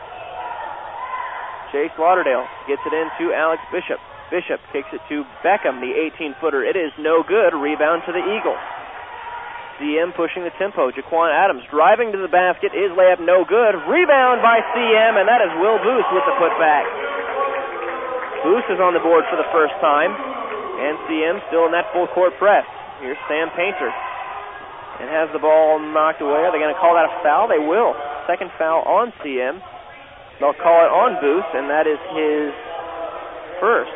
Chase Lauderdale gets it into Alex Bishop. Bishop kicks it to Beckham, the eighteen-footer. It is no good. Rebound to the Eagles. C M pushing the tempo. Jaquan Adams driving to the basket. His layup no good. Rebound by C M, and that is Will Booth with the putback. Booth is on the board for the first time, and C M still in that full court press. Here's Sam Painter. And has the ball knocked away. Are they going to call that a foul? They will. Second foul on C M. They'll call it on Booth, and that is his first.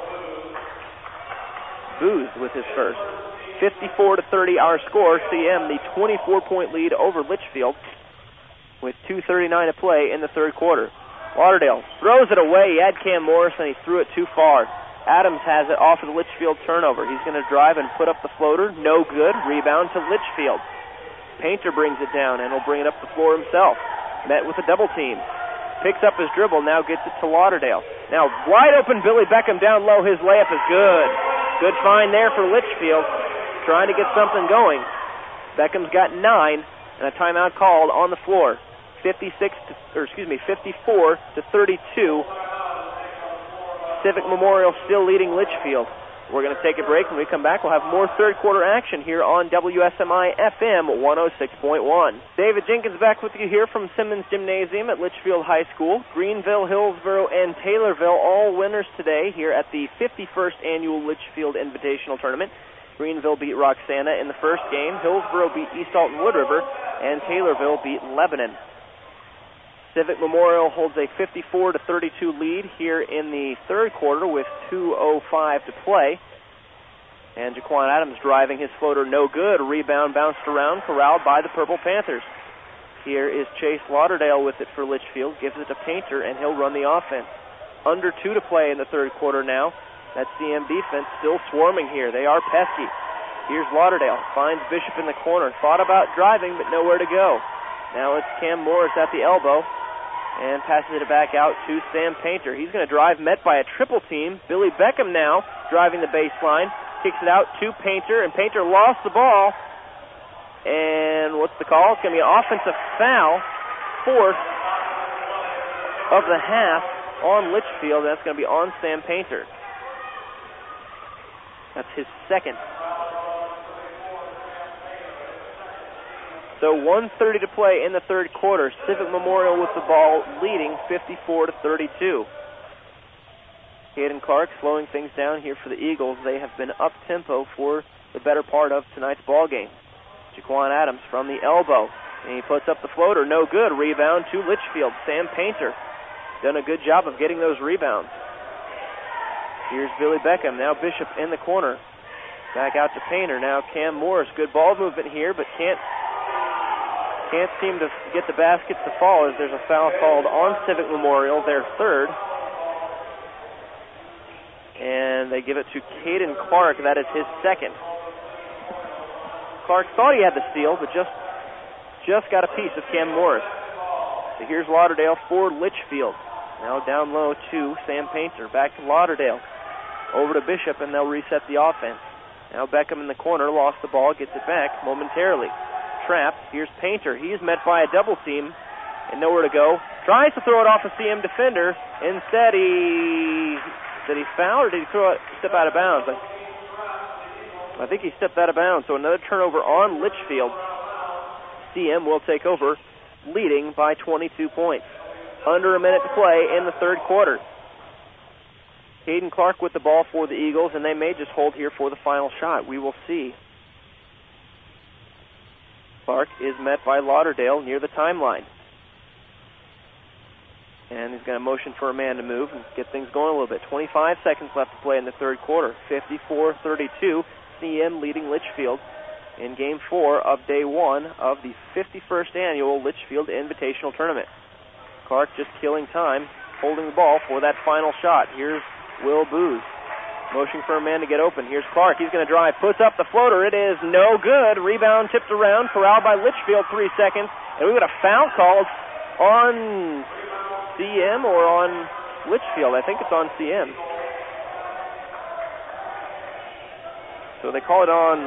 Booth with his first. fifty-four to thirty our score. C M the twenty-four point lead over Litchfield with two thirty-nine to play in the third quarter. Lauderdale throws it away. He had Cam Morris, and he threw it too far. Adams has it off of the Litchfield turnover. He's going to drive and put up the floater. No good. Rebound to Litchfield. Painter brings it down, and will bring it up the floor himself. Met with a double team. Picks up his dribble, now gets it to Lauderdale. Now wide open Billy Beckham down low. His layup is good. Good find there for Litchfield, trying to get something going. Beckham's got nine, and a timeout called on the floor. fifty-six, to, or excuse me, fifty-four to thirty-two. Civic Memorial still leading Litchfield. We're going to take a break. When we come back, we'll have more third quarter action here on W S M I F M one oh six point one. David Jenkins back with you here from Simmons Gymnasium at Litchfield High School. Greenville, Hillsboro, and Taylorville all winners today here at the fifty-first Annual Litchfield Invitational Tournament. Greenville beat Roxana in the first game. Hillsboro beat East Alton Wood River, and Taylorville beat Lebanon. Civic Memorial holds a fifty-four to thirty-two lead here in the third quarter with two oh five to play. And Jaquan Adams driving his floater no good. Rebound bounced around, corralled by the Purple Panthers. Here is Chase Lauderdale with it for Litchfield. Gives it to Painter, and he'll run the offense. Under two to play in the third quarter now. That C M defense still swarming here. They are pesky. Here's Lauderdale. Finds Bishop in the corner. Thought about driving, but nowhere to go. Now it's Cam Morris at the elbow. And passes it back out to Sam Painter. He's going to drive, met by a triple team. Billy Beckham now driving the baseline. Kicks it out to Painter, and Painter lost the ball. And what's the call? It's going to be an offensive foul. Fourth of the half on Litchfield. That's going to be on Sam Painter. That's his second. So one thirty to play in the third quarter. Civic Memorial with the ball leading fifty-four to thirty-two. Caden Clark slowing things down here for the Eagles. They have been up-tempo for the better part of tonight's ball game. Jaquan Adams from the elbow. And he puts up the floater. No good. Rebound to Litchfield. Sam Painter done a good job of getting those rebounds. Here's Billy Beckham. Now Bishop in the corner. Back out to Painter. Now Cam Morris. Good ball movement here, but can't Can't seem to get the baskets to fall as there's a foul called on Civic Memorial, their third. And they give it to Caden Clark. That is his second. Clark thought he had the steal, but just just got a piece of Cam Morris. So here's Lauderdale for Litchfield. Now down low to Sam Painter. Back to Lauderdale. Over to Bishop, and they'll reset the offense. Now Beckham in the corner, lost the ball, gets it back momentarily. Trapped. Here's Painter. He's met by a double team and nowhere to go. Tries to throw it off a C M defender. Instead, he did he foul or did he throw it step out of bounds? I, I think he stepped out of bounds. So another turnover on Litchfield. C M will take over, leading by twenty-two points. Under a minute to play in the third quarter. Caden Clark with the ball for the Eagles, and they may just hold here for the final shot. We will see. Clark is met by Lauderdale near the timeline. And he's going to motion for a man to move and get things going a little bit. twenty-five seconds left to play in the third quarter. fifty-four thirty-two. C M leading Litchfield. in Game four of Day one of the fifty-first Annual Litchfield Invitational Tournament. Clark just killing time, holding the ball for that final shot. Here's Will Booz. Motion for a man to get open. Here's Clark. He's going to drive. Puts up the floater. It is no good. Rebound tipped around. Corralled by Litchfield. Three seconds. And we've got a foul called on C M or on Litchfield. I think it's on C M. So they call it on...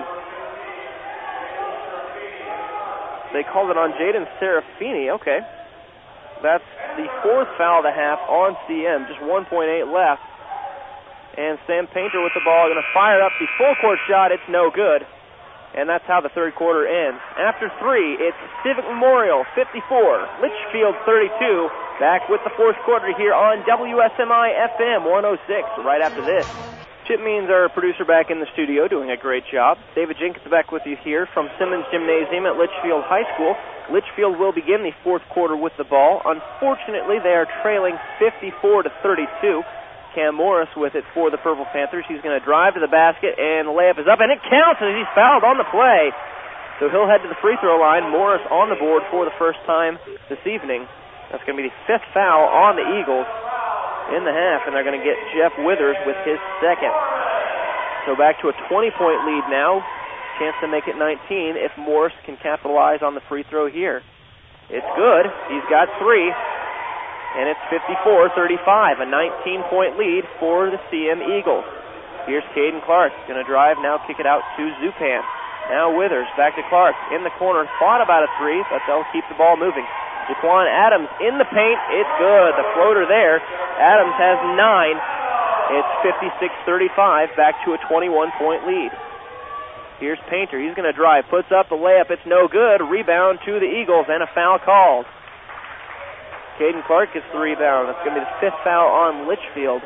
They called it on Jaden Serafini. Okay. That's the fourth foul of the half on C M. Just one point eight left. And Sam Painter with the ball, going to fire up the full-court shot. It's no good. And that's how the third quarter ends. After three, it's Civic Memorial fifty-four, Litchfield thirty-two. Back with the fourth quarter here on W S M I F M one oh six right after this. Chip Means, our producer, back in the studio doing a great job. David Jenkins back with you here from Simmons Gymnasium at Litchfield High School. Litchfield will begin the fourth quarter with the ball. Unfortunately, they are trailing fifty-four to thirty-two. Cam Morris with it for the Purple Panthers. He's going to drive to the basket, and the layup is up, and it counts as he's fouled on the play. So he'll head to the free throw line. Morris on the board for the first time this evening. That's going to be the fifth foul on the Eagles in the half, and they're going to get Jeff Withers with his second. So back to a twenty-point lead now. Chance to make it nineteen if Morris can capitalize on the free throw here. It's good. He's got three. And it's fifty-four thirty-five, a nineteen-point lead for the C M Eagles. Here's Caden Clark, going to drive, now kick it out to Zupan. Now Withers, back to Clark, in the corner, thought about a three, but they'll keep the ball moving. Jaquan Adams in the paint, it's good, the floater there. Adams has nine. It's fifty-six thirty-five, back to a twenty-one-point lead. Here's Painter, he's going to drive, puts up the layup, it's no good, rebound to the Eagles, and a foul called. Caden Clark gets the rebound. That's going to be the fifth foul on Litchfield.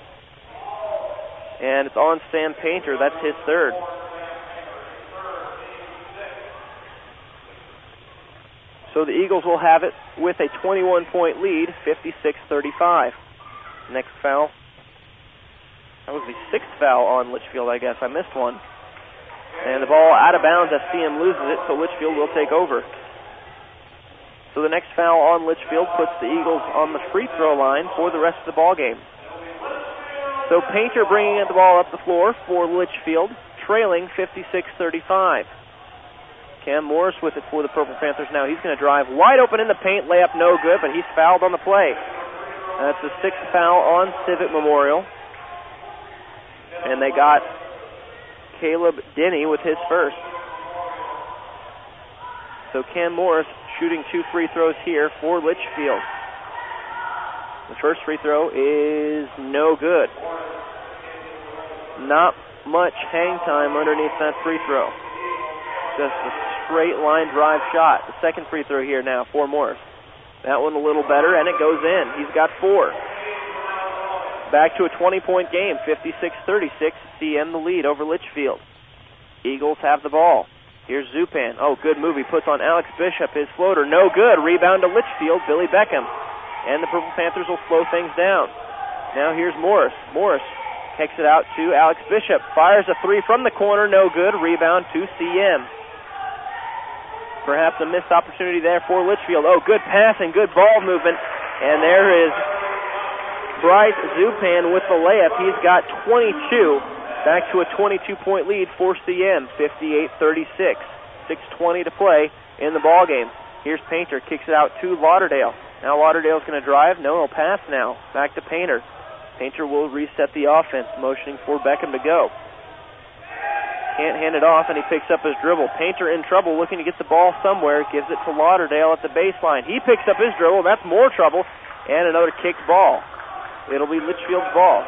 And it's on Sam Painter. That's his third. So the Eagles will have it with a twenty-one-point lead, fifty-six thirty-five. Next foul. That was the sixth foul on Litchfield, I guess. I missed one. And the ball out of bounds as C M loses it, so Litchfield will take over. So the next foul on Litchfield puts the Eagles on the free throw line for the rest of the ball game. So Painter bringing the ball up the floor for Litchfield, trailing fifty-six thirty-five. Cam Morris with it for the Purple Panthers now. He's going to drive wide open in the paint, layup no good, but he's fouled on the play. That's the sixth foul on Civic Memorial. And they got Caleb Denny with his first. So Cam Morris shooting two free throws here for Litchfield. The first free throw is no good. Not much hang time underneath that free throw. Just a straight line drive shot. The second free throw here now for Morris. That one a little better, and it goes in. He's got four. Back to a twenty-point game, fifty-six thirty-six. C M the lead over Litchfield. Eagles have the ball. Here's Zupan. Oh, good move. He puts on Alex Bishop. His floater, no good. Rebound to Litchfield, Billy Beckham. And the Purple Panthers will slow things down. Now here's Morris. Morris kicks it out to Alex Bishop. Fires a three from the corner, no good. Rebound to C M. Perhaps a missed opportunity there for Litchfield. Oh, good pass and good ball movement. And there is Bryce Zupan with the layup. He's got twenty-two. Back to a twenty-two-point lead for C M, fifty-eight thirty-six. six twenty to play in the ballgame. Here's Painter, kicks it out to Lauderdale. Now Lauderdale's going to drive. No, he'll pass now. Back to Painter. Painter will reset the offense, motioning for Beckham to go. Can't hand it off, and he picks up his dribble. Painter in trouble, looking to get the ball somewhere. Gives it to Lauderdale at the baseline. He picks up his dribble. That's more trouble. And another kicked ball. It'll be Litchfield's ball.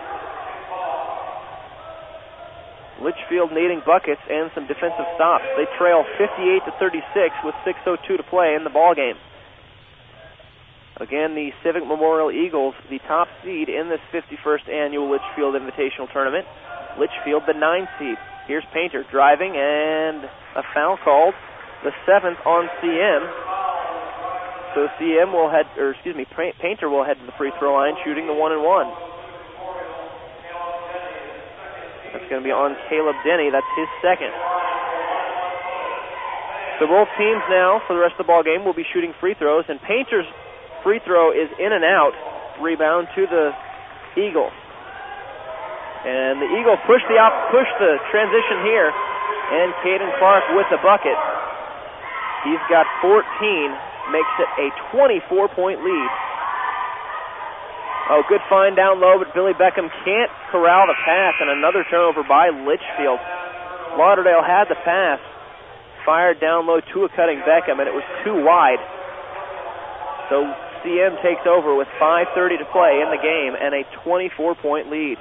Litchfield needing buckets and some defensive stops. They trail fifty-eight to thirty-six with six oh two to play in the ballgame. Again, the Civic Memorial Eagles, the top seed in this fifty-first annual Litchfield Invitational Tournament. Litchfield, the nine seed. Here's Painter driving, and a foul called, the seventh on C M. So C M will head, or excuse me, Painter will head to the free throw line, shooting the one and one. That's going to be on Caleb Denny. That's his second. So both teams now, for the rest of the ball game, will be shooting free throws, and Painter's free throw is in and out. Rebound to the Eagles. And the Eagles push the op- push the transition here, and Caden Clark with the bucket. He's got fourteen, makes it a twenty-four point lead. Oh, good find down low, but Billy Beckham can't corral the pass, and another turnover by Litchfield. Lauderdale had the pass, fired down low to a cutting Beckham, and it was too wide. So C M takes over with five thirty to play in the game and a twenty-four point lead.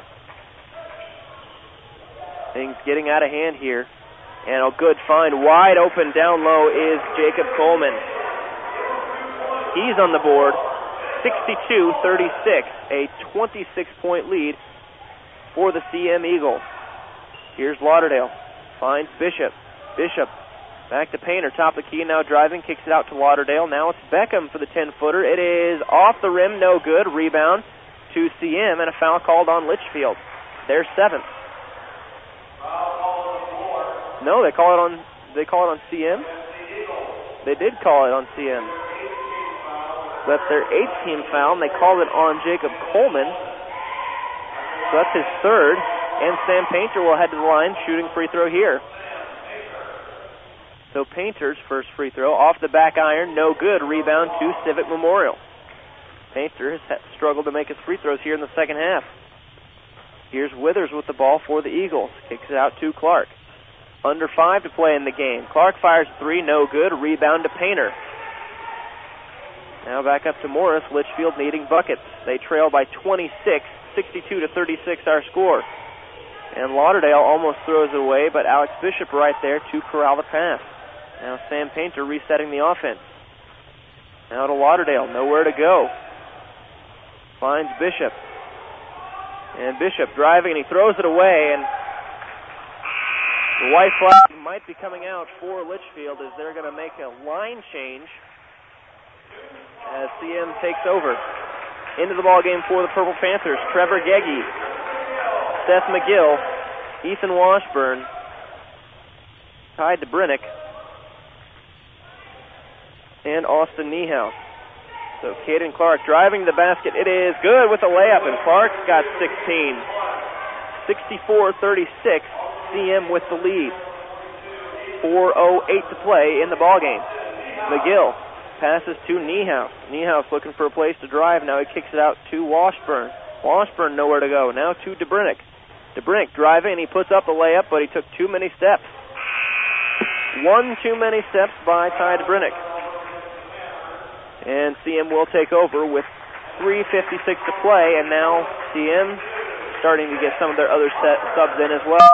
Things getting out of hand here. And a good find, wide open down low is Jacob Coleman. He's on the board, sixty-two thirty-six, a twenty-six point lead for the C M Eagles. Here's Lauderdale, finds Bishop. Bishop back to Painter, top of the key, now driving, kicks it out to Lauderdale. Now it's Beckham for the ten-footer. It is off the rim, no good. Rebound to C M, and a foul called on Litchfield. Their seventh. No, they call it on. They call it on C M. They did call it on C M. That's their eighth team foul, and they called it on Jacob Coleman. So that's his third, and Sam Painter will head to the line, shooting free throw here. So Painter's first free throw off the back iron, no good. Rebound to Civic Memorial. Painter has struggled to make his free throws here in the second half. Here's Withers with the ball for the Eagles. Kicks it out to Clark. Under five to play in the game. Clark fires three, no good. Rebound to Painter. Now back up to Morris. Litchfield needing buckets. They trail by twenty-six, sixty-two to thirty-six our score. And Lauderdale almost throws it away, but Alex Bishop right there to corral the pass. Now Sam Painter resetting the offense. Now to Lauderdale, nowhere to go. Finds Bishop. And Bishop driving, and he throws it away, and the white flag might be coming out for Litchfield as they're going to make a line change as C M takes over. Into the ball game for the Purple Panthers, Trevor Gegge, Seth McGill, Ethan Washburn, Ty DeBrinnick, and Austin Niehaus. So Caden Clark driving the basket. It is good with a layup, and Clark's got sixteen. sixty-four thirty-six, C M with the lead. four oh eight to play in the ballgame. McGill passes to Niehaus. Niehaus looking for a place to drive. Now he kicks it out to Washburn. Washburn nowhere to go. Now to DeBrinnick. DeBrinnick driving, and he puts up a layup, but he took too many steps. One too many steps by Ty DeBrinnick. And C M will take over with three fifty-six to play, and now C M starting to get some of their other set subs in as well.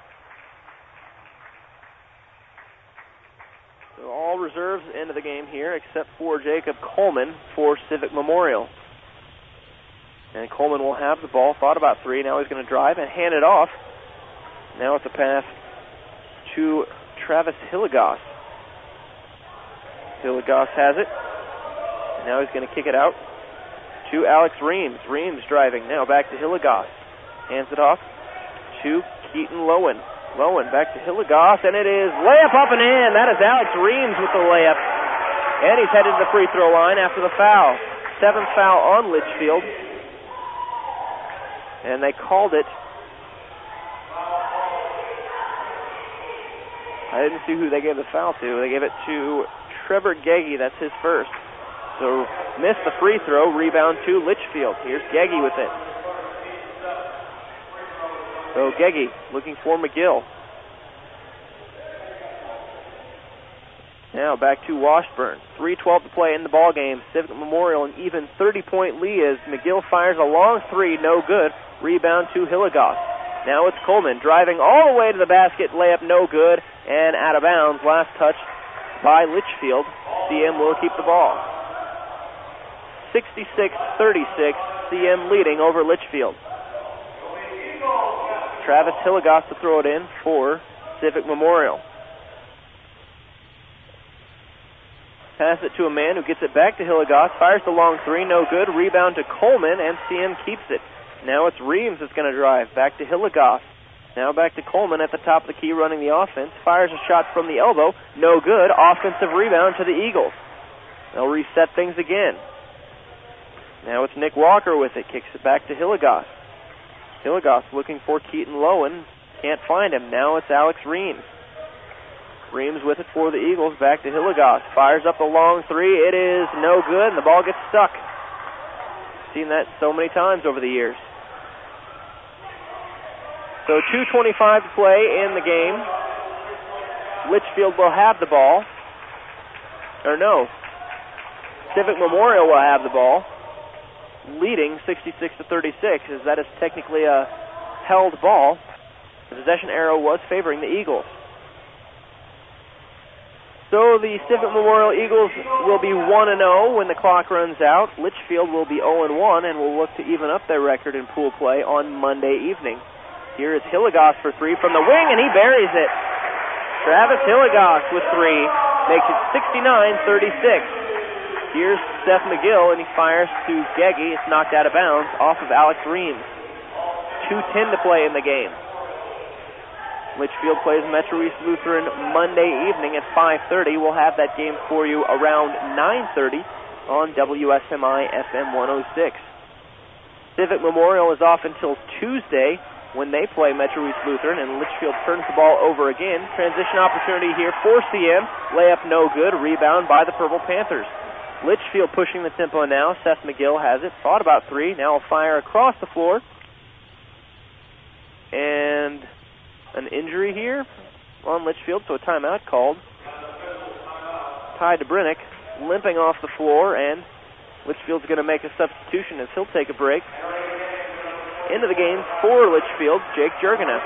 So all reserves into the game here except for Jacob Coleman for Civic Memorial. And Coleman will have the ball, thought about three, now he's going to drive and hand it off. Now it's a pass to Travis Hilligoss. Hilligoss has it. Now he's going to kick it out to Alex Reams. Reams driving now back to Hilligoss. Hands it off to Keaton Lowen. Lowen back to Hilligoss, and it is layup up and in. That is Alex Reams with the layup. And he's headed to the free throw line after the foul. Seventh foul on Litchfield. And they called it. I didn't see who they gave the foul to. They gave it to Trevor Gegge. That's his first. So missed the free throw, rebound to Litchfield. Here's Gegge with it. So Gegge looking for McGill. Now back to Washburn. three twelve to play in the ball game. Civic Memorial an even thirty point lead as McGill fires a long three, no good. Rebound to Hilligoss. Now it's Coleman driving all the way to the basket, layup no good, and out of bounds. Last touch by Litchfield. C M will keep the ball. sixty-six thirty-six, C M leading over Litchfield. Travis Hilligoss to throw it in for Civic Memorial. Pass it to a man who gets it back to Hilligoss, fires the long three, no good. Rebound to Coleman, and C M keeps it. Now it's Reams that's going to drive. Back to Hilligoss. Now back to Coleman at the top of the key running the offense. Fires a shot from the elbow. No good. Offensive rebound to the Eagles. They'll reset things again. Now it's Nick Walker with it. Kicks it back to Hilligoss. Hilligoss looking for Keaton Lowen. Can't find him. Now it's Alex Reams. Reams with it for the Eagles. Back to Hilligoss. Fires up the long three. It is no good, and the ball gets stuck. Seen that so many times over the years. So two twenty-five to play in the game. Litchfield will have the ball. Or no. Civic Memorial will have the ball, leading sixty-six to thirty-six, as that is technically a held ball. The possession arrow was favoring the Eagles. So the Civic Memorial Eagles will be one and oh when the clock runs out. Litchfield will be oh and one and will look to even up their record in pool play on Monday evening. Here is Hilligoss for three from the wing, and he buries it. Travis Hilligoss with three makes it sixty-nine thirty-six. Here's Seth McGill, and he fires to Geggy. It's knocked out of bounds off of Alex Reams. two ten to play in the game. Litchfield plays Metro East Lutheran Monday evening at five thirty. We'll have that game for you around nine thirty on W S M I F M one oh six. Civic Memorial is off until Tuesday when they play Metro East Lutheran, and Litchfield turns the ball over again. Transition opportunity here for C M. Layup no good. Rebound by the Purple Panthers. Litchfield pushing the tempo now. Seth McGill has it. Thought about three. Now a fire across the floor. And an injury here on Litchfield, so a timeout called. Ty DeBrinnick limping off the floor, and Litchfield's going to make a substitution as he'll take a break. Into the game for Litchfield, Jake Jurgena.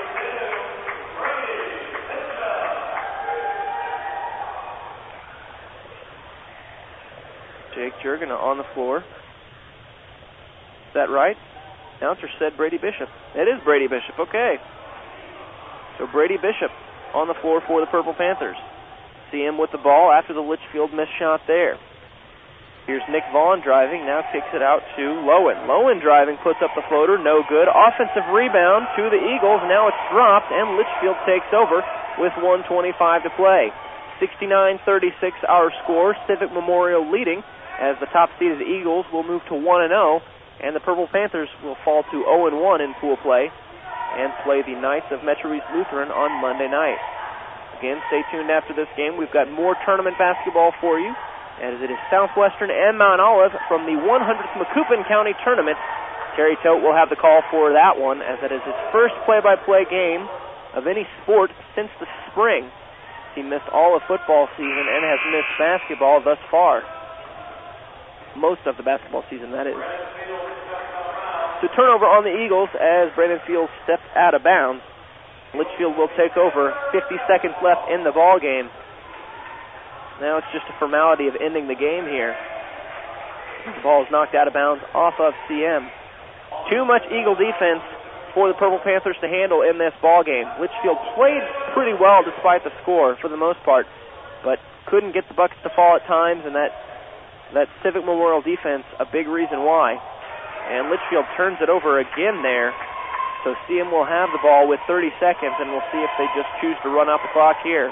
Jake Jurgena on the floor. Is that right? Announcer said Brady Bishop. It is Brady Bishop, okay. So Brady Bishop on the floor for the Purple Panthers. See him with the ball after the Litchfield missed shot there. Here's Nick Vaughn driving, now kicks it out to Lowen. Lowen driving, puts up the floater, no good. Offensive rebound to the Eagles, now it's dropped, and Litchfield takes over with one twenty-five to play. sixty-nine thirty-six our score, Civic Memorial leading, as the top-seeded Eagles will move to one and oh, and the Purple Panthers will fall to oh and one in pool play and play the Knights of Metro East Lutheran on Monday night. Again, stay tuned after this game. We've got more tournament basketball for you, as it is Southwestern and Mount Olive from the one hundredth Macoupin County Tournament. Terry Tote will have the call for that one, as that is his first play-by-play game of any sport since the spring. He missed all of football season and has missed basketball thus far. Most of the basketball season, that is. So turnover on the Eagles as Brandon Fields steps out of bounds. Litchfield will take over. fifty seconds left in the ball game. Now it's just a formality of ending the game here. The ball is knocked out of bounds off of C M. Too much Eagle defense for the Purple Panthers to handle in this ball game. Litchfield played pretty well despite the score for the most part, but couldn't get the buckets to fall at times, and that that Civic Memorial defense a big reason why. And Litchfield turns it over again there. So C M will have the ball with thirty seconds, and we'll see if they just choose to run out the clock here.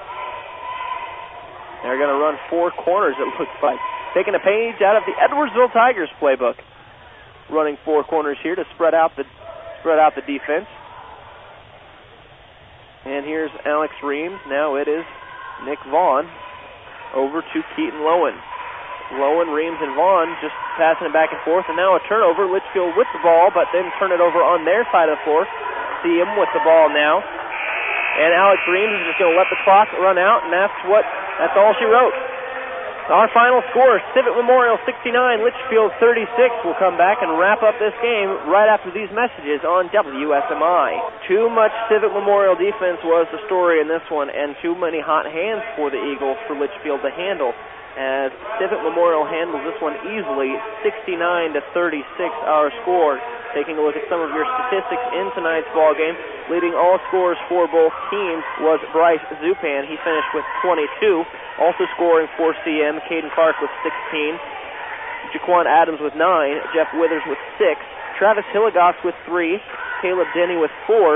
They're going to run four corners, it looks like. Taking a page out of the Edwardsville Tigers playbook. Running four corners here to spread out the spread out the defense. And here's Alex Reams. Now it is Nick Vaughn over to Keaton Lowen. Lowen, Reams, and Vaughn just passing it back and forth, and now a turnover. Litchfield with the ball, but then turn it over on their side of the floor. See him with the ball now. And Alex Reams is just going to let the clock run out, and that's what, that's all she wrote. Our final score, Civic Memorial sixty-nine, Litchfield thirty-six. We'll come back and wrap up this game right after these messages on W S M I. Too much Civic Memorial defense was the story in this one, and too many hot hands for the Eagles for Litchfield to handle, as Civic Memorial handles this one easily, sixty-nine to thirty-six our score. Taking a look at some of your statistics in tonight's ball game, leading all scores for both teams was Bryce Zupan. He finished with twenty-two. Also scoring for C M, Caden Clark with sixteen. Jaquan Adams with nine. Jeff Withers with six. Travis Hilligoss with three. Caleb Denny with four.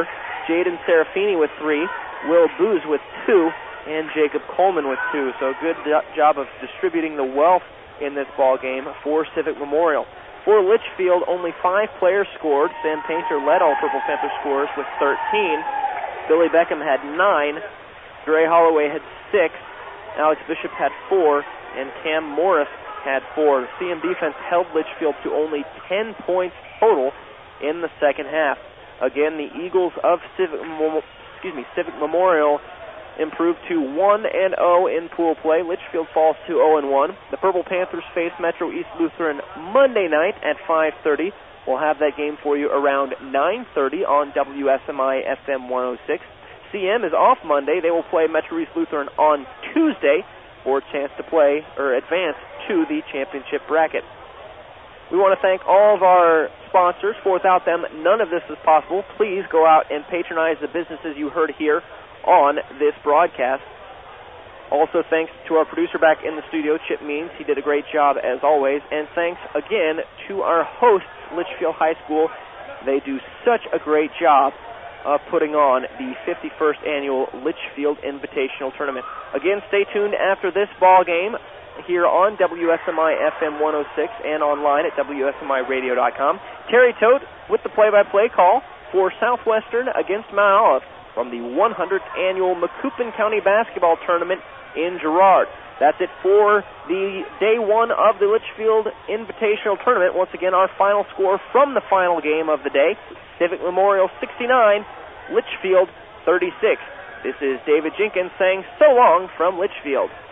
Jaden Serafini with three, Will Booz with two, and Jacob Coleman with two. So good job of distributing the wealth in this ball game for Civic Memorial. For Litchfield, only five players scored. Sam Painter led all Purple Panther scorers with thirteen. Billy Beckham had nine. Dre Holloway had six. Alex Bishop had four. And Cam Morris had four. The C M defense held Litchfield to only ten points total in the second half. Again, the Eagles of Civic, excuse me, Civic Memorial improved to one and oh in pool play. Litchfield falls to oh and one. The Purple Panthers face Metro East Lutheran Monday night at five thirty. We'll have that game for you around nine thirty on W S M I F M one oh six. C M is off Monday. They will play Metro East Lutheran on Tuesday for a chance to play or advance to the championship bracket. We want to thank all of our sponsors. For without them, none of this is possible. Please go out and patronize the businesses you heard here on this broadcast. Also, thanks to our producer back in the studio, Chip Means. He did a great job as always. And thanks again to our hosts, Litchfield High School. They do such a great job of putting on the fifty-first annual Litchfield Invitational Tournament. Again, stay tuned after this ball game here on W S M I F M one oh six and online at W S M I radio dot com. Terry Todt with the play-by-play call for Southwestern against Mount Olive from the one hundredth annual Macoupin County Basketball Tournament in Girard. That's it for the day one of the Litchfield Invitational Tournament. Once again, our final score from the final game of the day, Civic Memorial sixty-nine, Litchfield thirty-six. This is David Jenkins saying so long from Litchfield.